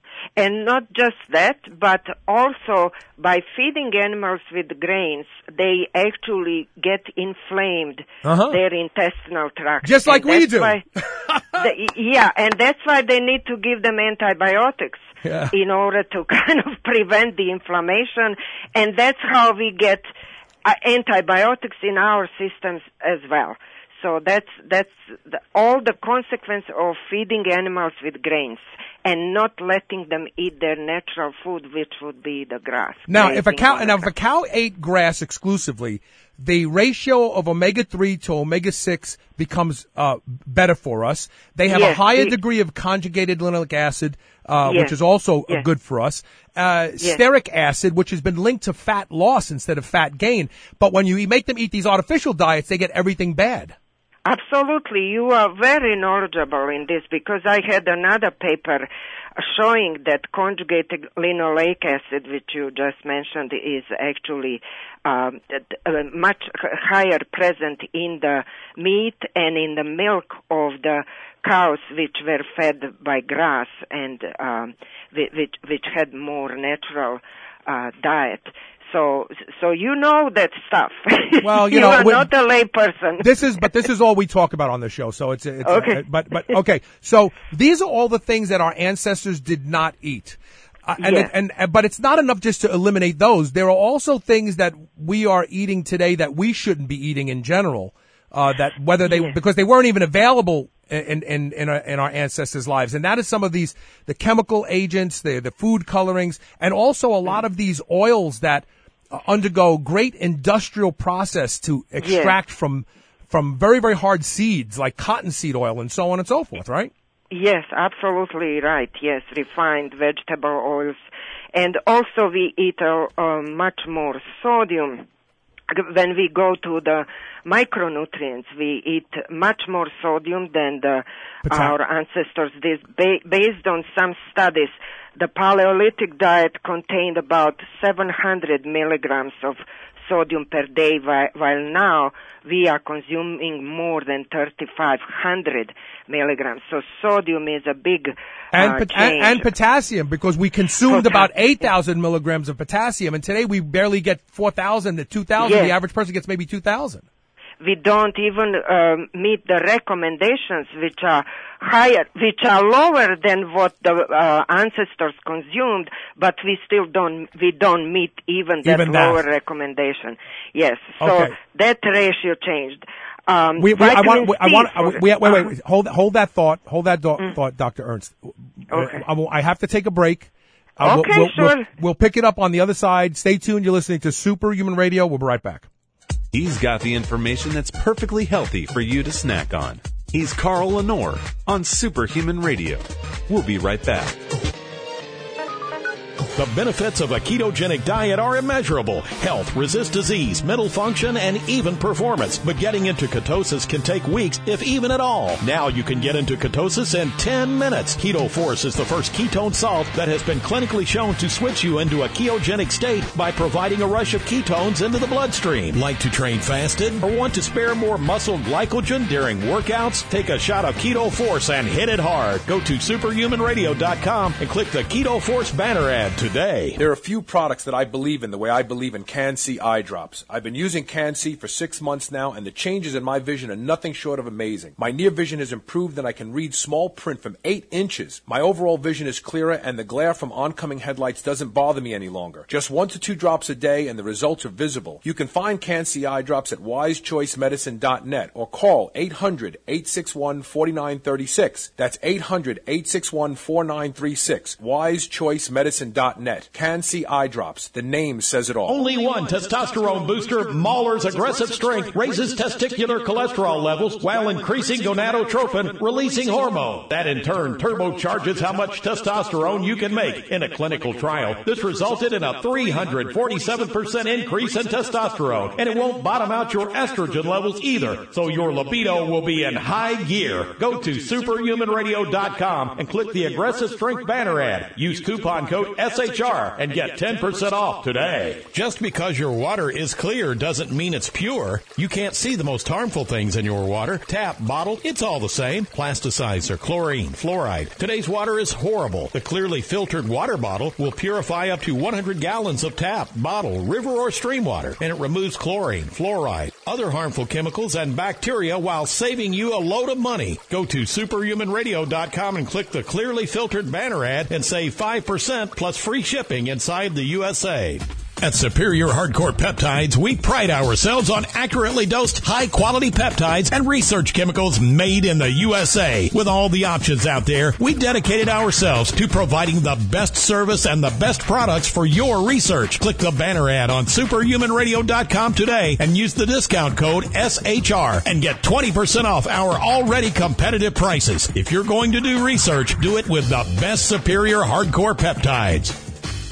And not just that, but also by feeding animals with grains, they actually get inflamed, Uh-huh. their intestinal tract. Just like And we that's do. why- the, yeah, and that's why they need to give them antibiotics Yeah. in order to kind of prevent the inflammation. And that's how we get uh, antibiotics in our systems as well. So that's that's the, all the consequence of feeding animals with grains and not letting them eat their natural food, which would be the grass. Now, if a grazing cow, on the now if a cow ate grass exclusively, the ratio of omega three to omega six becomes uh, better for us. They have a Yes, higher the- degree of conjugated linoleic acid, uh, Yes, which is also uh, yes. good for us. Uh, Yes. Stearic acid, which has been linked to fat loss instead of fat gain. But when you make them eat these artificial diets, they get everything bad. Absolutely. You are very knowledgeable in this because I had another paper showing that conjugated linoleic acid, which you just mentioned, is actually um, uh, much higher present in the meat and in the milk of the cows which were fed by grass and um, which, which had more natural uh, diet. So, so you know that stuff. Well, you, you know, are we- not a lay person. This is, but this is all we talk about on the show. So it's, it's Okay. uh, but, but, okay. So these are all the things that our ancestors did not eat. Uh, and, Yes. and, and, but it's not enough just to eliminate those. There are also things that we are eating today that we shouldn't be eating in general. Uh, that whether they, Yes. because they weren't even available in, in, in our, in our ancestors' lives. And that is some of these, the chemical agents, the, the food colorings, and also a lot of these oils that uh, undergo great industrial process to extract from, from very, very hard seeds like cottonseed oil and so on and so forth, right? Yes, absolutely right. Yes, refined vegetable oils. And also we eat uh, uh, much more sodium. When we go to the micronutrients, we eat much more sodium than the, Pota- our ancestors did. Ba- based on some studies, the Paleolithic diet contained about seven hundred milligrams of sodium per day, while, while now we are consuming more than thirty-five hundred milligrams. So sodium is a big And, uh, pot- and, change. and potassium, because we consumed Potassium. about eight thousand milligrams of potassium, and today we barely get four thousand to two thousand. Yes. The average person gets maybe two thousand. We don't even um, meet the recommendations, which are higher, which are lower than what the uh, ancestors consumed, but we still don't, we don't meet even that Even that. lower recommendation. Yes, so Okay. that ratio changed. Um, We, we, I vitamin want, I C want, for- we, wait, wait, uh-huh. wait, hold, hold that thought, hold that do- thought, Doctor Ernst. Okay. I, will, I have to take a break. Uh, Okay, we'll, we'll, sure. We'll, we'll pick it up on the other side. Stay tuned. You're listening to Superhuman Radio. We'll be right back. He's got the information that's perfectly healthy for you to snack on. He's Carl Lenore on Superhuman Radio. We'll be right back. The benefits of a ketogenic diet are immeasurable. Health, resist disease, mental function, and even performance. But getting into ketosis can take weeks, if even at all. Now you can get into ketosis in ten minutes. Keto Force is the first ketone salt that has been clinically shown to switch you into a ketogenic state by providing a rush of ketones into the bloodstream. Like to train fasted or want to spare more muscle glycogen during workouts? Take a shot of Keto Force and hit it hard. Go to superhuman radio dot com and click the Keto Force banner ad today. There are a few products that I believe in the way I believe in Can-C eye drops. I've been using Can-C for six months now, and the changes in my vision are nothing short of amazing. My near vision has improved, and I can read small print from eight inches. My overall vision is clearer, and the glare from oncoming headlights doesn't bother me any longer. Just one to two drops a day, and the results are visible. You can find Can-C eye drops at wise choice medicine dot net or call eight hundred, eight six one, four nine three six. That's eight hundred, eight six one, four nine three six. wise choice medicine dot net. Can-C eye drops. The name says it all. Only one testosterone booster, Mahler's Aggressive Strength, raises testicular cholesterol levels while increasing gonadotropin, releasing hormone. That in turn turbocharges how much testosterone you can make. In a clinical trial, this resulted in a three hundred forty-seven percent increase in testosterone, and it won't bottom out your estrogen levels either, so your libido will be in high gear. Go to superhuman radio dot com and click the Aggressive Strength banner ad. Use coupon code S H R and get ten percent off today. Just because your water is clear doesn't mean it's pure. You can't see the most harmful things in your water. Tap, bottle, it's all the same. Plasticizer, chlorine, fluoride. Today's water is horrible. The clearly filtered water bottle will purify up to one hundred gallons of tap, bottle, river, or stream water, and it removes chlorine, fluoride, other harmful chemicals, and bacteria while saving you a load of money. Go to superhuman radio dot com and click the clearly filtered banner ad and save five percent plus free shipping inside the U S A. At Superior Hardcore Peptides, we pride ourselves on accurately dosed, high-quality peptides and research chemicals made in the U S A. With all the options out there, we dedicated ourselves to providing the best service and the best products for your research. Click the banner ad on superhuman radio dot com today and use the discount code S H R and get twenty percent off our already competitive prices. If you're going to do research, do it with the best Superior Hardcore Peptides.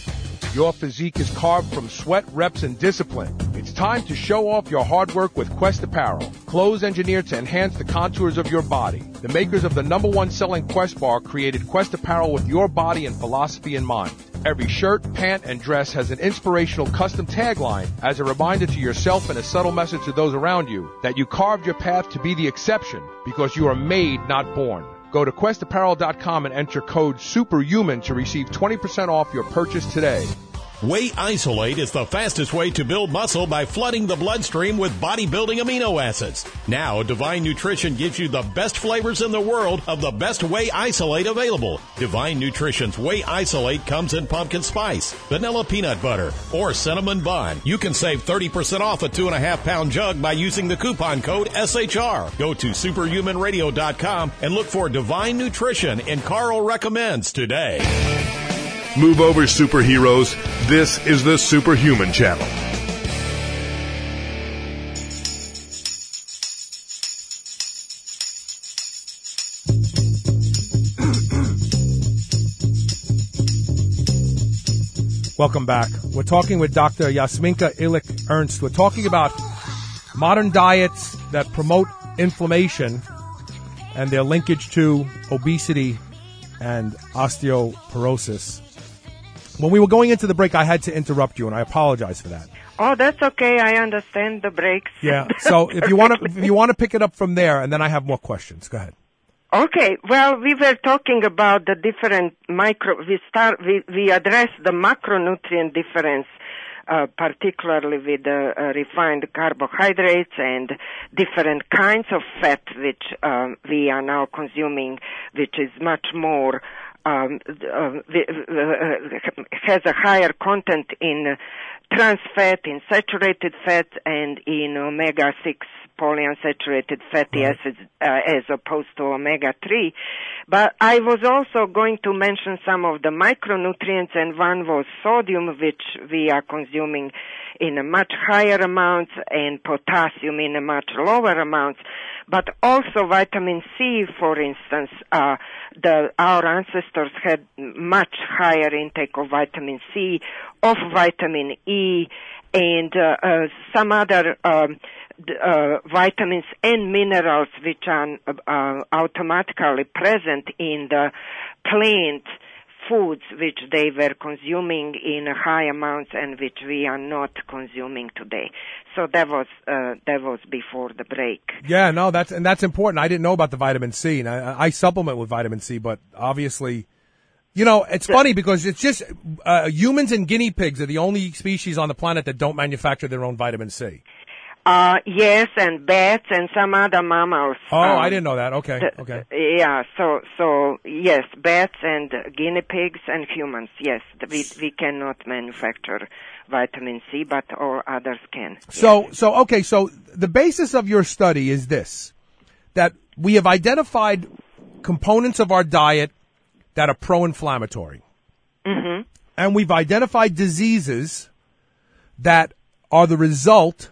Your physique is carved from sweat, reps, and discipline. It's time to show off your hard work with Quest Apparel. Clothes engineered to enhance the contours of your body. The makers of the number one selling Quest bar created Quest Apparel with your body and philosophy in mind. Every shirt, pant, and dress has an inspirational custom tagline as a reminder to yourself and a subtle message to those around you that you carved your path to be the exception because you are made, not born. Go to quest apparel dot com and enter code SUPERHUMAN to receive twenty percent off your purchase today. Whey Isolate is the fastest way to build muscle by flooding the bloodstream with bodybuilding amino acids. Now, Divine Nutrition gives you the best flavors in the world of the best Whey Isolate available. Divine Nutrition's Whey Isolate comes in pumpkin spice, vanilla peanut butter, or cinnamon bun. You can save thirty percent off a two and a half pound jug by using the coupon code S H R. Go to superhuman radio dot com and look for Divine Nutrition in Carl Recommends today. Move over, superheroes. This is the Superhuman Channel. Welcome back. We're talking with Doctor Yasminka Illich-Ernst. We're talking about modern diets that promote inflammation and their linkage to obesity and osteoporosis. When we were going into the break, I had to interrupt you, and I apologize for that. Oh, that's okay. I understand the breaks. Yeah. So if you want to, if you want to pick it up from there, and then I have more questions. Go ahead. Okay. Well, we were talking about the different micro. We start. We we address the macronutrient difference, uh, particularly with the uh, refined carbohydrates and different kinds of fat, which um, we are now consuming, which is much more. Um, uh, has a higher content in trans fat, in saturated fat, and in omega six polyunsaturated fatty right. acids uh, as opposed to omega three. But I was also going to mention some of the micronutrients, and one was sodium, which we are consuming in a much higher amounts, and potassium in a much lower amounts. but also vitamin C, for instance. Uh, the, our ancestors had much higher intake of vitamin C, of vitamin E, and uh, uh, some other um, uh, vitamins and minerals which are uh, automatically present in the plant foods which they were consuming in high amounts and which we are not consuming today. So that was uh, that was before the break. Yeah, no, that's and that's important. I didn't know about the vitamin C, and I, I supplement with vitamin C, but obviously, you know, it's funny because it's just uh, humans and guinea pigs are the only species on the planet that don't manufacture their own vitamin C. Uh, yes, and bats and some other mammals. Oh, um, I didn't know that. Okay, the, okay. Yeah, so, so, yes, bats and guinea pigs and humans, yes. We, we cannot manufacture vitamin C, but all others can. So, yes. so, okay, so the basis of your study is this, that we have identified components of our diet that are pro-inflammatory. Mm-hmm. And we've identified diseases that are the result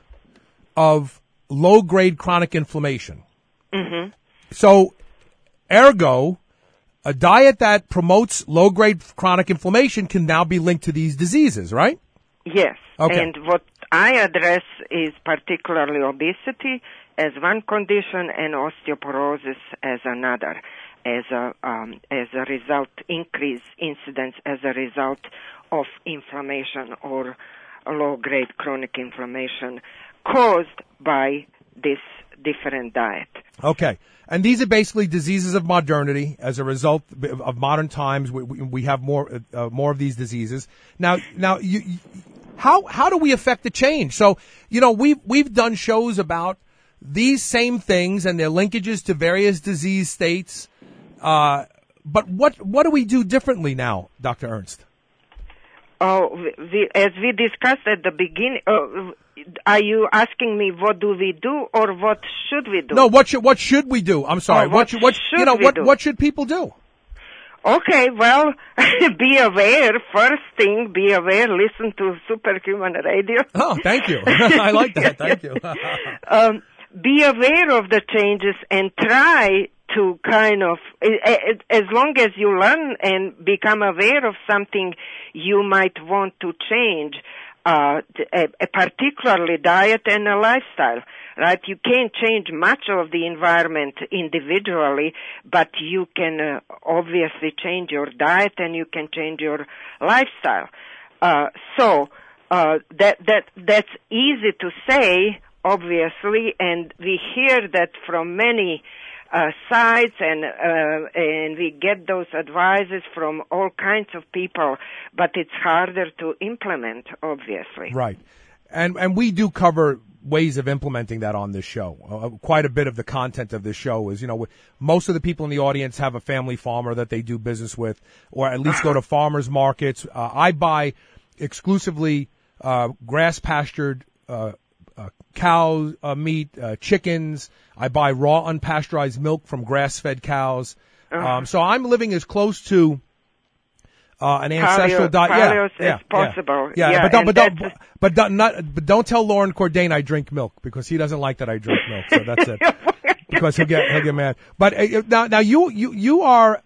of low-grade chronic inflammation. Mm-hmm. So, ergo, a diet that promotes low-grade chronic inflammation can now be linked to these diseases, right? Yes. Okay. And what I address is particularly obesity as one condition and osteoporosis as another, as a um, as a result, increased incidence as a result of inflammation or low-grade chronic inflammation caused by this different diet. Okay. And these are basically diseases of modernity as a result of modern times. We, we have more uh, more of these diseases. Now, now, you, you, how how do we affect the change? So, you know, we've we've done shows about these same things and their linkages to various disease states. Uh, but what what do we do differently now, Doctor Ernst? Oh, we, as we discussed at the beginning. Uh, Are you asking me what do we do or what should we do? No, what should what should we do? I'm sorry. Oh, what, what should, what should you know we what do? what should people do? Okay, well, be aware. First thing, be aware. Listen to Superhuman Radio. Oh, thank you. I like that. Thank you. um, be aware of the changes and try to kind of, as long as you learn and become aware of something you might want to change. Uh, a, a particularly diet and a lifestyle, right? You can't change much of the environment individually, but you can uh, obviously change your diet and you can change your lifestyle. Uh, so, uh, that, that, that's easy to say, obviously, and we hear that from many Uh, sites and uh, and we get those advices from all kinds of people, but it's harder to implement, obviously. Right, and and we do cover ways of implementing that on this show. Uh, quite a bit of the content of this show is, you know, most of the people in the audience have a family farmer that they do business with, or at least go to farmers markets. Uh, I buy exclusively uh, grass pastured Uh, Uh, cow uh, meat, uh, chickens. I buy raw unpasteurized milk from grass-fed cows. Uh-huh. Um, so I'm living as close to uh, an ancestral diet. Yeah, yeah, as possible. Yeah, yeah, yeah but don't, but don't, a- but don't, not, but don't tell Lauren Cordain I drink milk because he doesn't like that I drink milk. So that's it. Because he'll get he'll get mad. But uh, now, now you you you are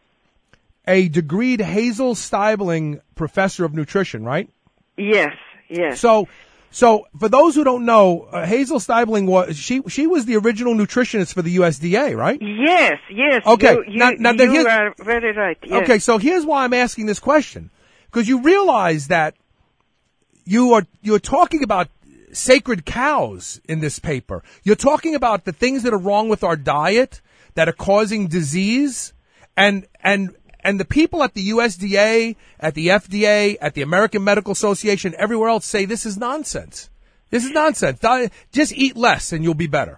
a degreed Hazel Steibling professor of nutrition, right? Yes, yes. So. So, for those who don't know, uh, Hazel Steibling was she she was the original nutritionist for the U S D A, right? Yes, yes. Okay, you, you, now, now you here's, are very right. Yes. Okay, so here's why I'm asking this question, because you realize that you are you're talking about sacred cows in this paper. You're talking about the things that are wrong with our diet that are causing disease, and and. And the people at the U S D A, at the F D A, at the American Medical Association, everywhere else say this is nonsense. This is nonsense. Just eat less and you'll be better.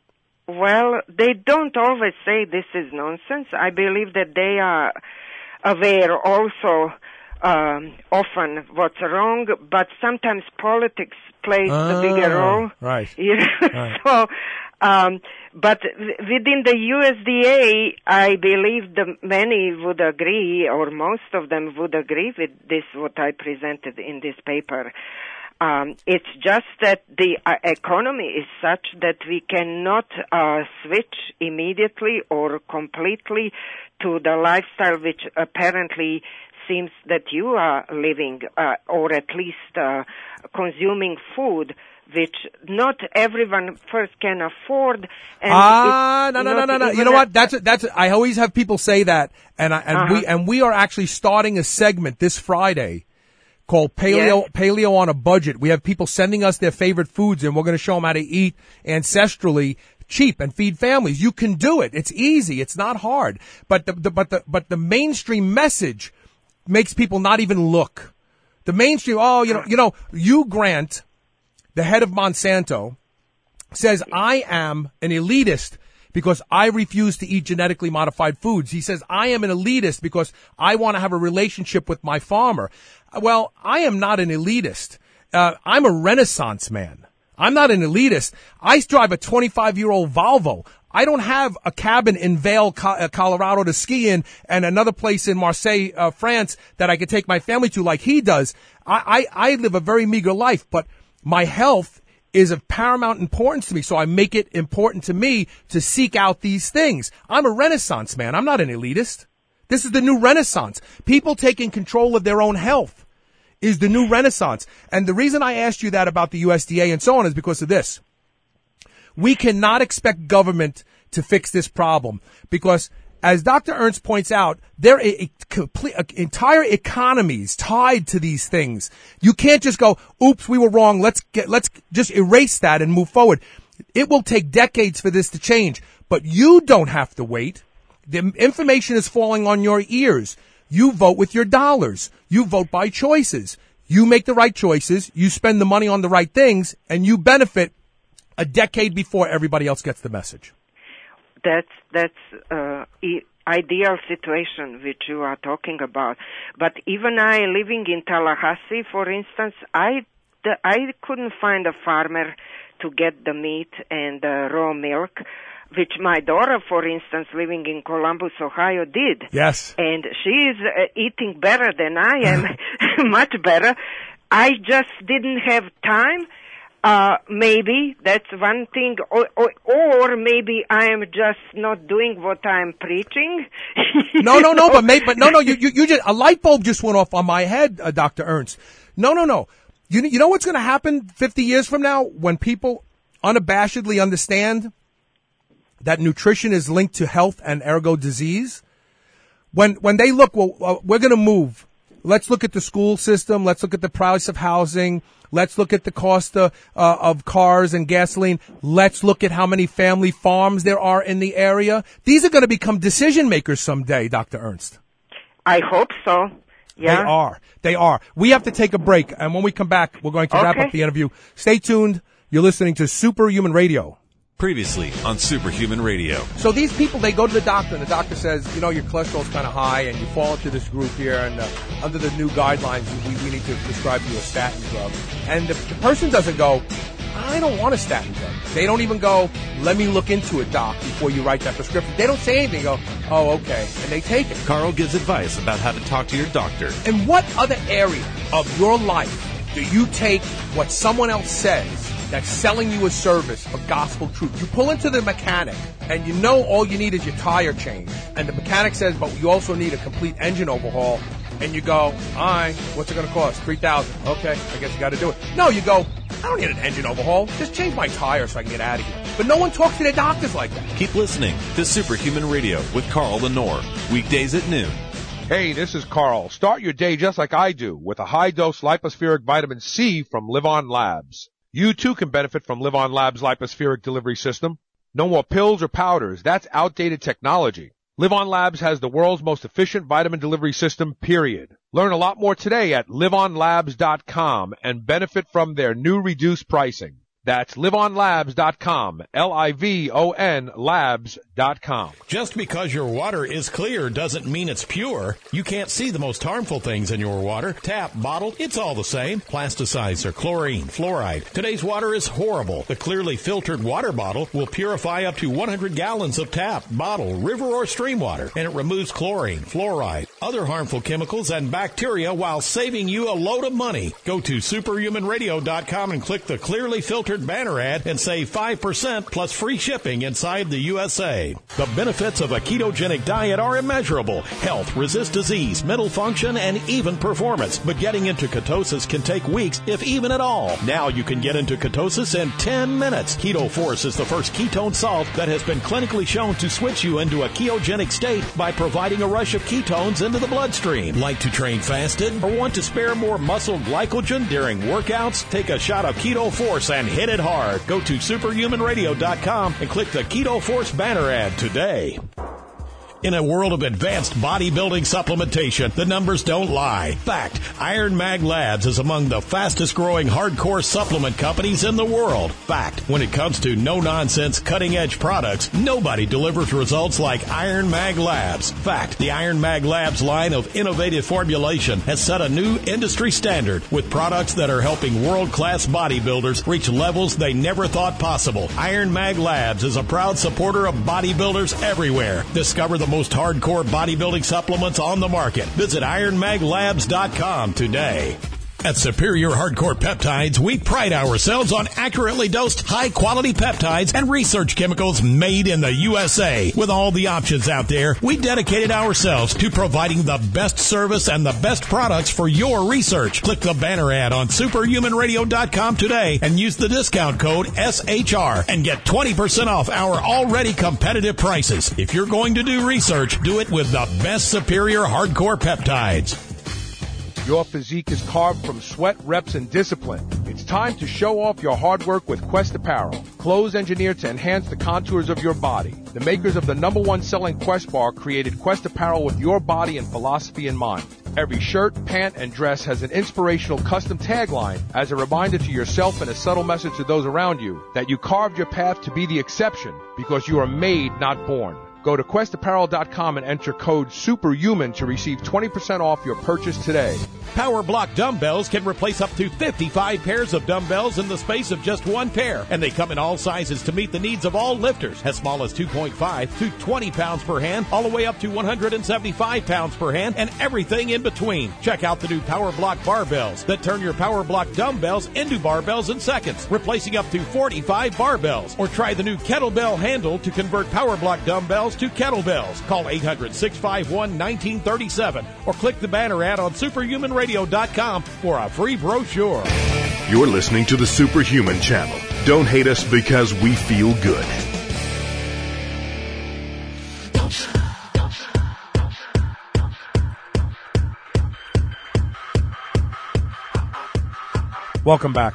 Well, they don't always say this is nonsense. I believe that they are aware also um, often what's wrong, but sometimes politics plays ah, the bigger role. Right. You know? right. So, um, but within the U S D A, I believe the many would agree, or most of them would agree with this, what I presented in this paper. Um, it's just that the uh, economy is such that we cannot uh, switch immediately or completely to the lifestyle which apparently seems that you are living, uh, or at least uh, consuming food which not everyone first can afford. And ah, no, no, no, no, no. You know what? That's a, that's. A, I always have people say that, and I, and uh-huh. we and we are actually starting a segment this Friday called Paleo, yes. Paleo on a Budget. We have people sending us their favorite foods, and we're going to show them how to eat ancestrally, cheap, and feed families. You can do it. It's easy. It's not hard. But the, the but the but the mainstream message makes people not even look. The mainstream. Oh, you know, you know, Hugh Grant, the head of Monsanto, says I am an elitist because I refuse to eat genetically modified foods. He says I am an elitist because I want to have a relationship with my farmer. Well, I am not an elitist. Uh, I'm a Renaissance man. I'm not an elitist. I drive a twenty-five-year-old Volvo. I don't have a cabin in Vail, Colorado to ski in and another place in Marseille, uh, France that I could take my family to like he does. I, I, I live a very meager life, but my health is of paramount importance to me, so I make it important to me to seek out these things. I'm a Renaissance man. I'm not an elitist. This is the new Renaissance. People taking control of their own health is the new Renaissance. And the reason I asked you that about the U S D A and so on is because of this. We cannot expect government to fix this problem because, as Doctor Ernst points out, there are a, a complete, a, entire economies tied to these things. You can't just go, oops, we were wrong. Let's get, let's just erase that and move forward. It will take decades for this to change, but you don't have to wait. The information is falling on your ears. You vote with your dollars. You vote by choices. You make the right choices. You spend the money on the right things, and you benefit a decade before everybody else gets the message. That's that's uh, e- ideal situation which you are talking about. But even I, living in Tallahassee, for instance, I the, I couldn't find a farmer to get the meat and the raw milk, which my daughter, for instance, living in Columbus, Ohio, did. Yes. And she is uh, eating better than I am, much better. I just didn't have time. Uh, maybe that's one thing, or, or, or maybe I am just not doing what I'm preaching. no, no, no, but maybe, but no, no, you, you, you just, a light bulb just went off on my head, uh, Doctor Ernst. No, no, no. You, you know what's going to happen fifty years from now when people unabashedly understand that nutrition is linked to health and ergo disease? When, when they look, well, uh, we're going to move. Let's look at the school system. Let's look at the price of housing. Let's look at the cost of, uh, of cars and gasoline. Let's look at how many family farms there are in the area. These are going to become decision makers someday, Doctor Ernst. I hope so. Yeah. They are. They are. We have to take a break. And when we come back, we're going to okay. wrap up the interview. Stay tuned. You're listening to Superhuman Radio. Previously on Superhuman Radio. So these people, they go to the doctor, and the doctor says, you know, your cholesterol's kind of high, and you fall into this group here, and uh, under the new guidelines, we, we need to prescribe you a statin drug. And the, the person doesn't go, I don't want a statin drug. They don't even go, let me look into it, doc, before you write that prescription. They don't say anything. They go, oh, okay, and they take it. Carl gives advice about how to talk to your doctor. In what other area of your life do you take what someone else says that's selling you a service for gospel truth? You pull into the mechanic, and you know all you need is your tire change. And the mechanic says, but you also need a complete engine overhaul. And you go, all right, what's it going to cost? three thousand dollars. Okay, I guess you got to do it. No, you go, I don't need an engine overhaul. Just change my tire so I can get out of here. But no one talks to their doctors like that. Keep listening to Superhuman Radio with Carl Lenore. Weekdays at noon. Hey, this is Carl. Start your day just like I do with a high-dose lipospheric vitamin C from Live On Labs. You too can benefit from Live On Labs' lipospheric delivery system. No more pills or powders. That's outdated technology. Live On Labs has the world's most efficient vitamin delivery system, period. Learn a lot more today at live on labs dot com and benefit from their new reduced pricing. That's live on labs dot com, L I V O N labs dot com. Just because your water is clear doesn't mean it's pure. You can't see the most harmful things in your water. Tap, bottled, it's all the same. Plasticizer, chlorine, fluoride. Today's water is horrible. The clearly filtered water bottle will purify up to one hundred gallons of tap, bottle, river, or stream water, and it removes chlorine, fluoride, other harmful chemicals and bacteria while saving you a load of money. Go to superhuman radio dot com and click the clearly filtered banner ad and save five percent plus free shipping inside the U S A. The benefits of a ketogenic diet are immeasurable. Health, resist disease, mental function, and even performance. But getting into ketosis can take weeks, if even at all. Now you can get into ketosis in ten minutes. Keto Force is the first ketone salt that has been clinically shown to switch you into a ketogenic state by providing a rush of ketones into the bloodstream. Like to train fasted or want to spare more muscle glycogen during workouts? Take a shot of Keto Force and hit it hard. Go to superhuman radio dot com and click the Keto Force banner ad today. In a world of advanced bodybuilding supplementation, the numbers don't lie. Fact, Iron Mag Labs is among the fastest growing hardcore supplement companies in the world. Fact, when it comes to no-nonsense, cutting-edge products, nobody delivers results like Iron Mag Labs. Fact, the Iron Mag Labs line of innovative formulation has set a new industry standard with products that are helping world-class bodybuilders reach levels they never thought possible. Iron Mag Labs is a proud supporter of bodybuilders everywhere. Discover the most hardcore bodybuilding supplements on the market. Visit iron mag labs dot com today. At Superior Hardcore Peptides, we pride ourselves on accurately dosed, high-quality peptides and research chemicals made in the U S A. With all the options out there, we dedicated ourselves to providing the best service and the best products for your research. Click the banner ad on superhuman radio dot com today and use the discount code S H R and get twenty percent off our already competitive prices. If you're going to do research, do it with the best Superior Hardcore Peptides. Your physique is carved from sweat, reps, and discipline. It's time to show off your hard work with Quest Apparel. Clothes engineered to enhance the contours of your body. The makers of the number one selling Quest bar created Quest Apparel with your body and philosophy in mind. Every shirt, pant, and dress has an inspirational custom tagline as a reminder to yourself and a subtle message to those around you that you carved your path to be the exception because you are made, not born. Go to quest apparel dot com and enter code SUPERHUMAN to receive twenty percent off your purchase today. Power Block dumbbells can replace up to fifty-five pairs of dumbbells in the space of just one pair. And they come in all sizes to meet the needs of all lifters, as small as two point five to twenty pounds per hand, all the way up to one hundred seventy-five pounds per hand, and everything in between. Check out the new Power Block barbells that turn your Power Block dumbbells into barbells in seconds, replacing up to forty-five barbells. Or try the new Kettlebell handle to convert Power Block dumbbells to kettlebells. Call eight hundred, six five one, one nine three seven or click the banner ad on superhuman radio dot com for a free brochure. You're listening to the Superhuman Channel. Don't hate us because we feel good. Welcome back.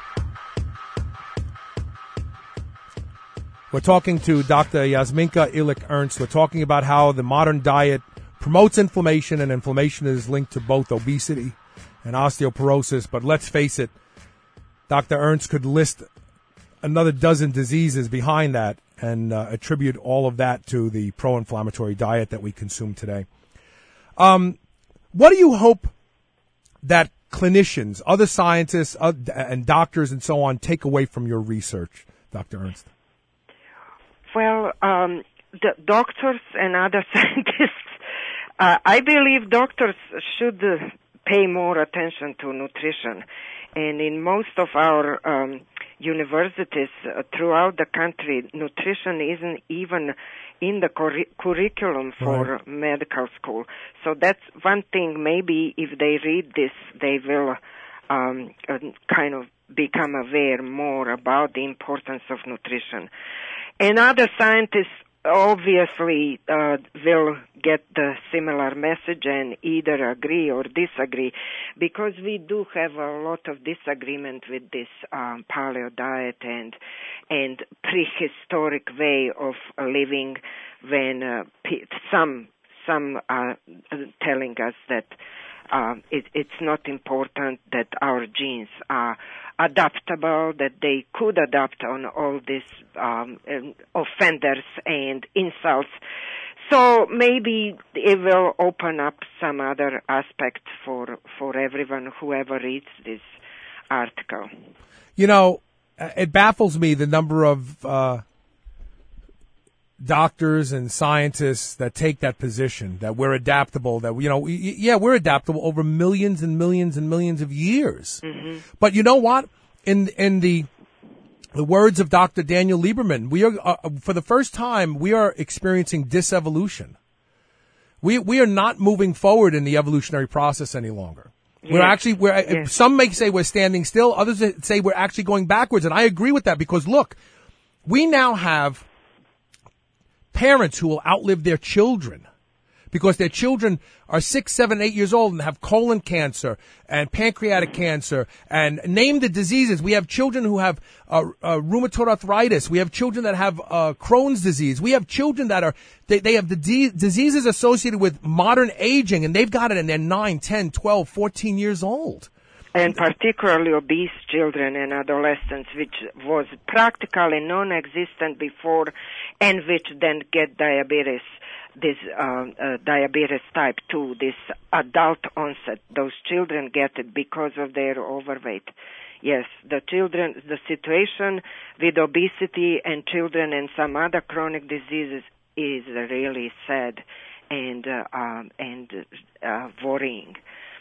We're talking to Doctor Yasminka Illich-Ernst. We're talking about how the modern diet promotes inflammation, and inflammation is linked to both obesity and osteoporosis. But let's face it, Doctor Ernst could list another dozen diseases behind that and uh, attribute all of that to the pro-inflammatory diet that we consume today. Um, what do you hope that clinicians, other scientists, uh, and doctors and so on take away from your research, Doctor Ernst? Well, um, the doctors and other scientists, uh, I believe doctors should uh, pay more attention to nutrition. And in most of our um, universities uh, throughout the country, nutrition isn't even in the cur- curriculum for right. medical school. So that's one thing. Maybe if they read this, they will um, uh, kind of become aware more about the importance of nutrition. And other scientists obviously uh, will get the similar message and either agree or disagree, because we do have a lot of disagreement with this um, paleo diet and and prehistoric way of living, when uh, some some are telling us that uh, it, it's not important, that our genes are adaptable, that they could adapt on all these um, offenders and insults. So maybe it will open up some other aspects for for everyone, whoever reads this article. You know, it baffles me the number of uh, doctors and scientists that take that position, that we're adaptable, that, you know, we, yeah, we're adaptable over millions and millions and millions of years. Mm-hmm. But you know what? In, in the, the words of Doctor Daniel Lieberman, we are, uh, for the first time, we are experiencing disevolution. We, we are not moving forward in the evolutionary process any longer. We're Yes. actually, we're, Yes. some may say we're standing still, others say we're actually going backwards, and I agree with that because look, we now have parents who will outlive their children because their children are six, seven, eight years old and have colon cancer and pancreatic cancer and name the diseases. We have children who have uh, uh, rheumatoid arthritis. We have children that have uh, Crohn's disease. We have children that are, they, they have the de- diseases associated with modern aging, and they've got it and they're nine, ten, twelve, fourteen years old. And particularly obese children and adolescents, which was practically non-existent before, and which then get diabetes, this uh, uh, diabetes type two, this adult onset. Those children get it because of their overweight. Yes, the children, the situation with obesity and children and some other chronic diseases is really sad and uh, um, and uh, worrying.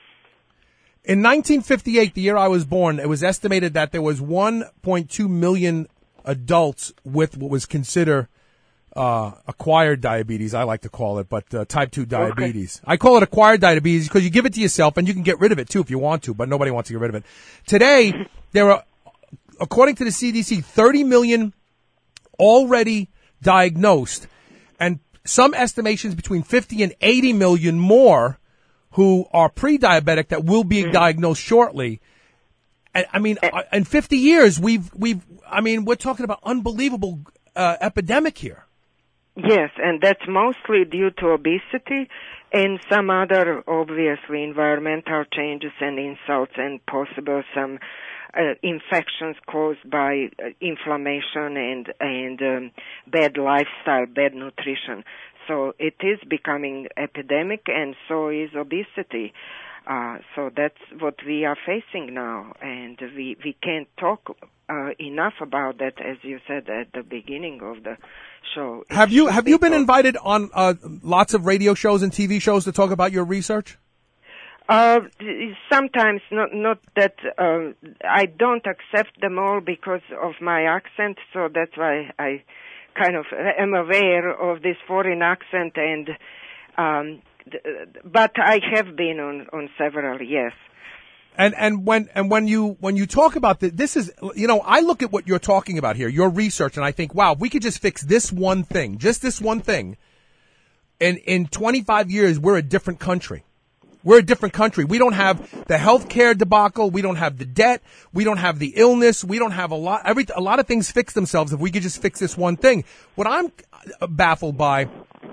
In nineteen fifty-eight, the year I was born, it was estimated that there was one point two million adults with what was considered uh, acquired diabetes, I like to call it, but uh, type two diabetes. Okay. I call it acquired diabetes because you give it to yourself and you can get rid of it too if you want to, but nobody wants to get rid of it. Today, there are, according to the C D C, thirty million already diagnosed, and some estimations between fifty and eighty million more who are pre-diabetic that will be mm. diagnosed shortly. And, I mean, in fifty years, we've, we've, I mean, we're talking about unbelievable uh, epidemic here. Yes, and that's mostly due to obesity and some other, obviously, environmental changes and insults and possible some uh, infections caused by uh, inflammation and, and um, bad lifestyle, bad nutrition. So it is becoming epidemic, and so is obesity. Uh, so that's what we are facing now, and we, we can't talk uh, enough about that, as you said at the beginning of the show. Have you have you been invited on uh, lots of radio shows and T V shows to talk about your research? Uh, sometimes, not not that uh, I don't accept them all because of my accent, so that's why I kind of am aware of this foreign accent, and um, but I have been on, on several, yes. And and when and when you when you talk about the, this is, you know, I look at what you're talking about here, your research, and I think, wow, if we could just fix this one thing, just this one thing, and in twenty-five years we're a different country. We're a different country. We don't have the healthcare debacle. We don't have the debt. We don't have the illness. We don't have a lot. Every a lot of things fix themselves if we could just fix this one thing. What I'm baffled by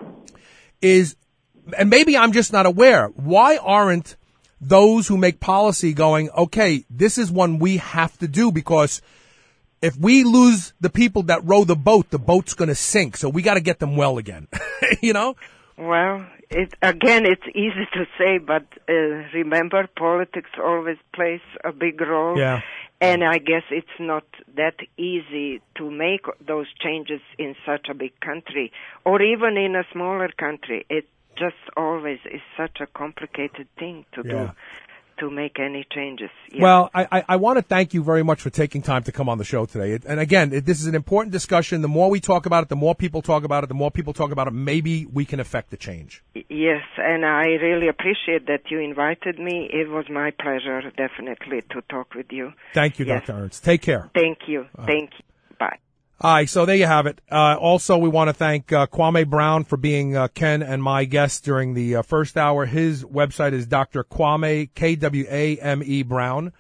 is, and maybe I'm just not aware, why aren't those who make policy going, okay, this is one we have to do, because if we lose the people that row the boat, the boat's going to sink. So we got to get them well again. You know? Well, it, again, it's easy to say, but uh, remember, politics always plays a big role. Yeah. And I guess it's not that easy to make those changes in such a big country, or even in a smaller country. It just always is such a complicated thing to Yeah. do, to make any changes. Yeah. Well, I, I, I want to thank you very much for taking time to come on the show today. It, and again, it, this is an important discussion. The more we talk about it, the more people talk about it, the more people talk about it, maybe we can affect the change. Yes, and I really appreciate that you invited me. It was my pleasure, definitely, to talk with you. Thank you, Yes. Doctor Ernst. Take care. Thank you. Thank you. Bye. All right, so there you have it. Uh, also, we want to thank uh, Kwame Brown for being uh, Ken and my guest during the uh, first hour. His website is Doctor Kwame, K W A M E Brown.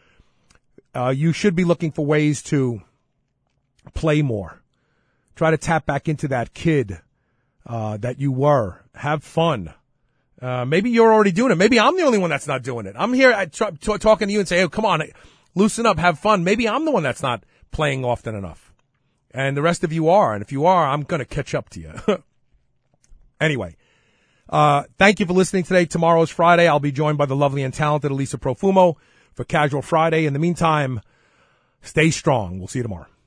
Uh, you should be looking for ways to play more. Try to tap back into that kid uh, that you were. Have fun. Uh, maybe you're already doing it. Maybe I'm the only one that's not doing it. I'm here at, t- t- talking to you and say, oh, come on, loosen up, have fun. Maybe I'm the one that's not playing often enough. And the rest of you are. And if you are, I'm going to catch up to you. Anyway, uh, thank you for listening today. Tomorrow is Friday. I'll be joined by the lovely and talented Elisa Profumo for Casual Friday. In the meantime, stay strong. We'll see you tomorrow.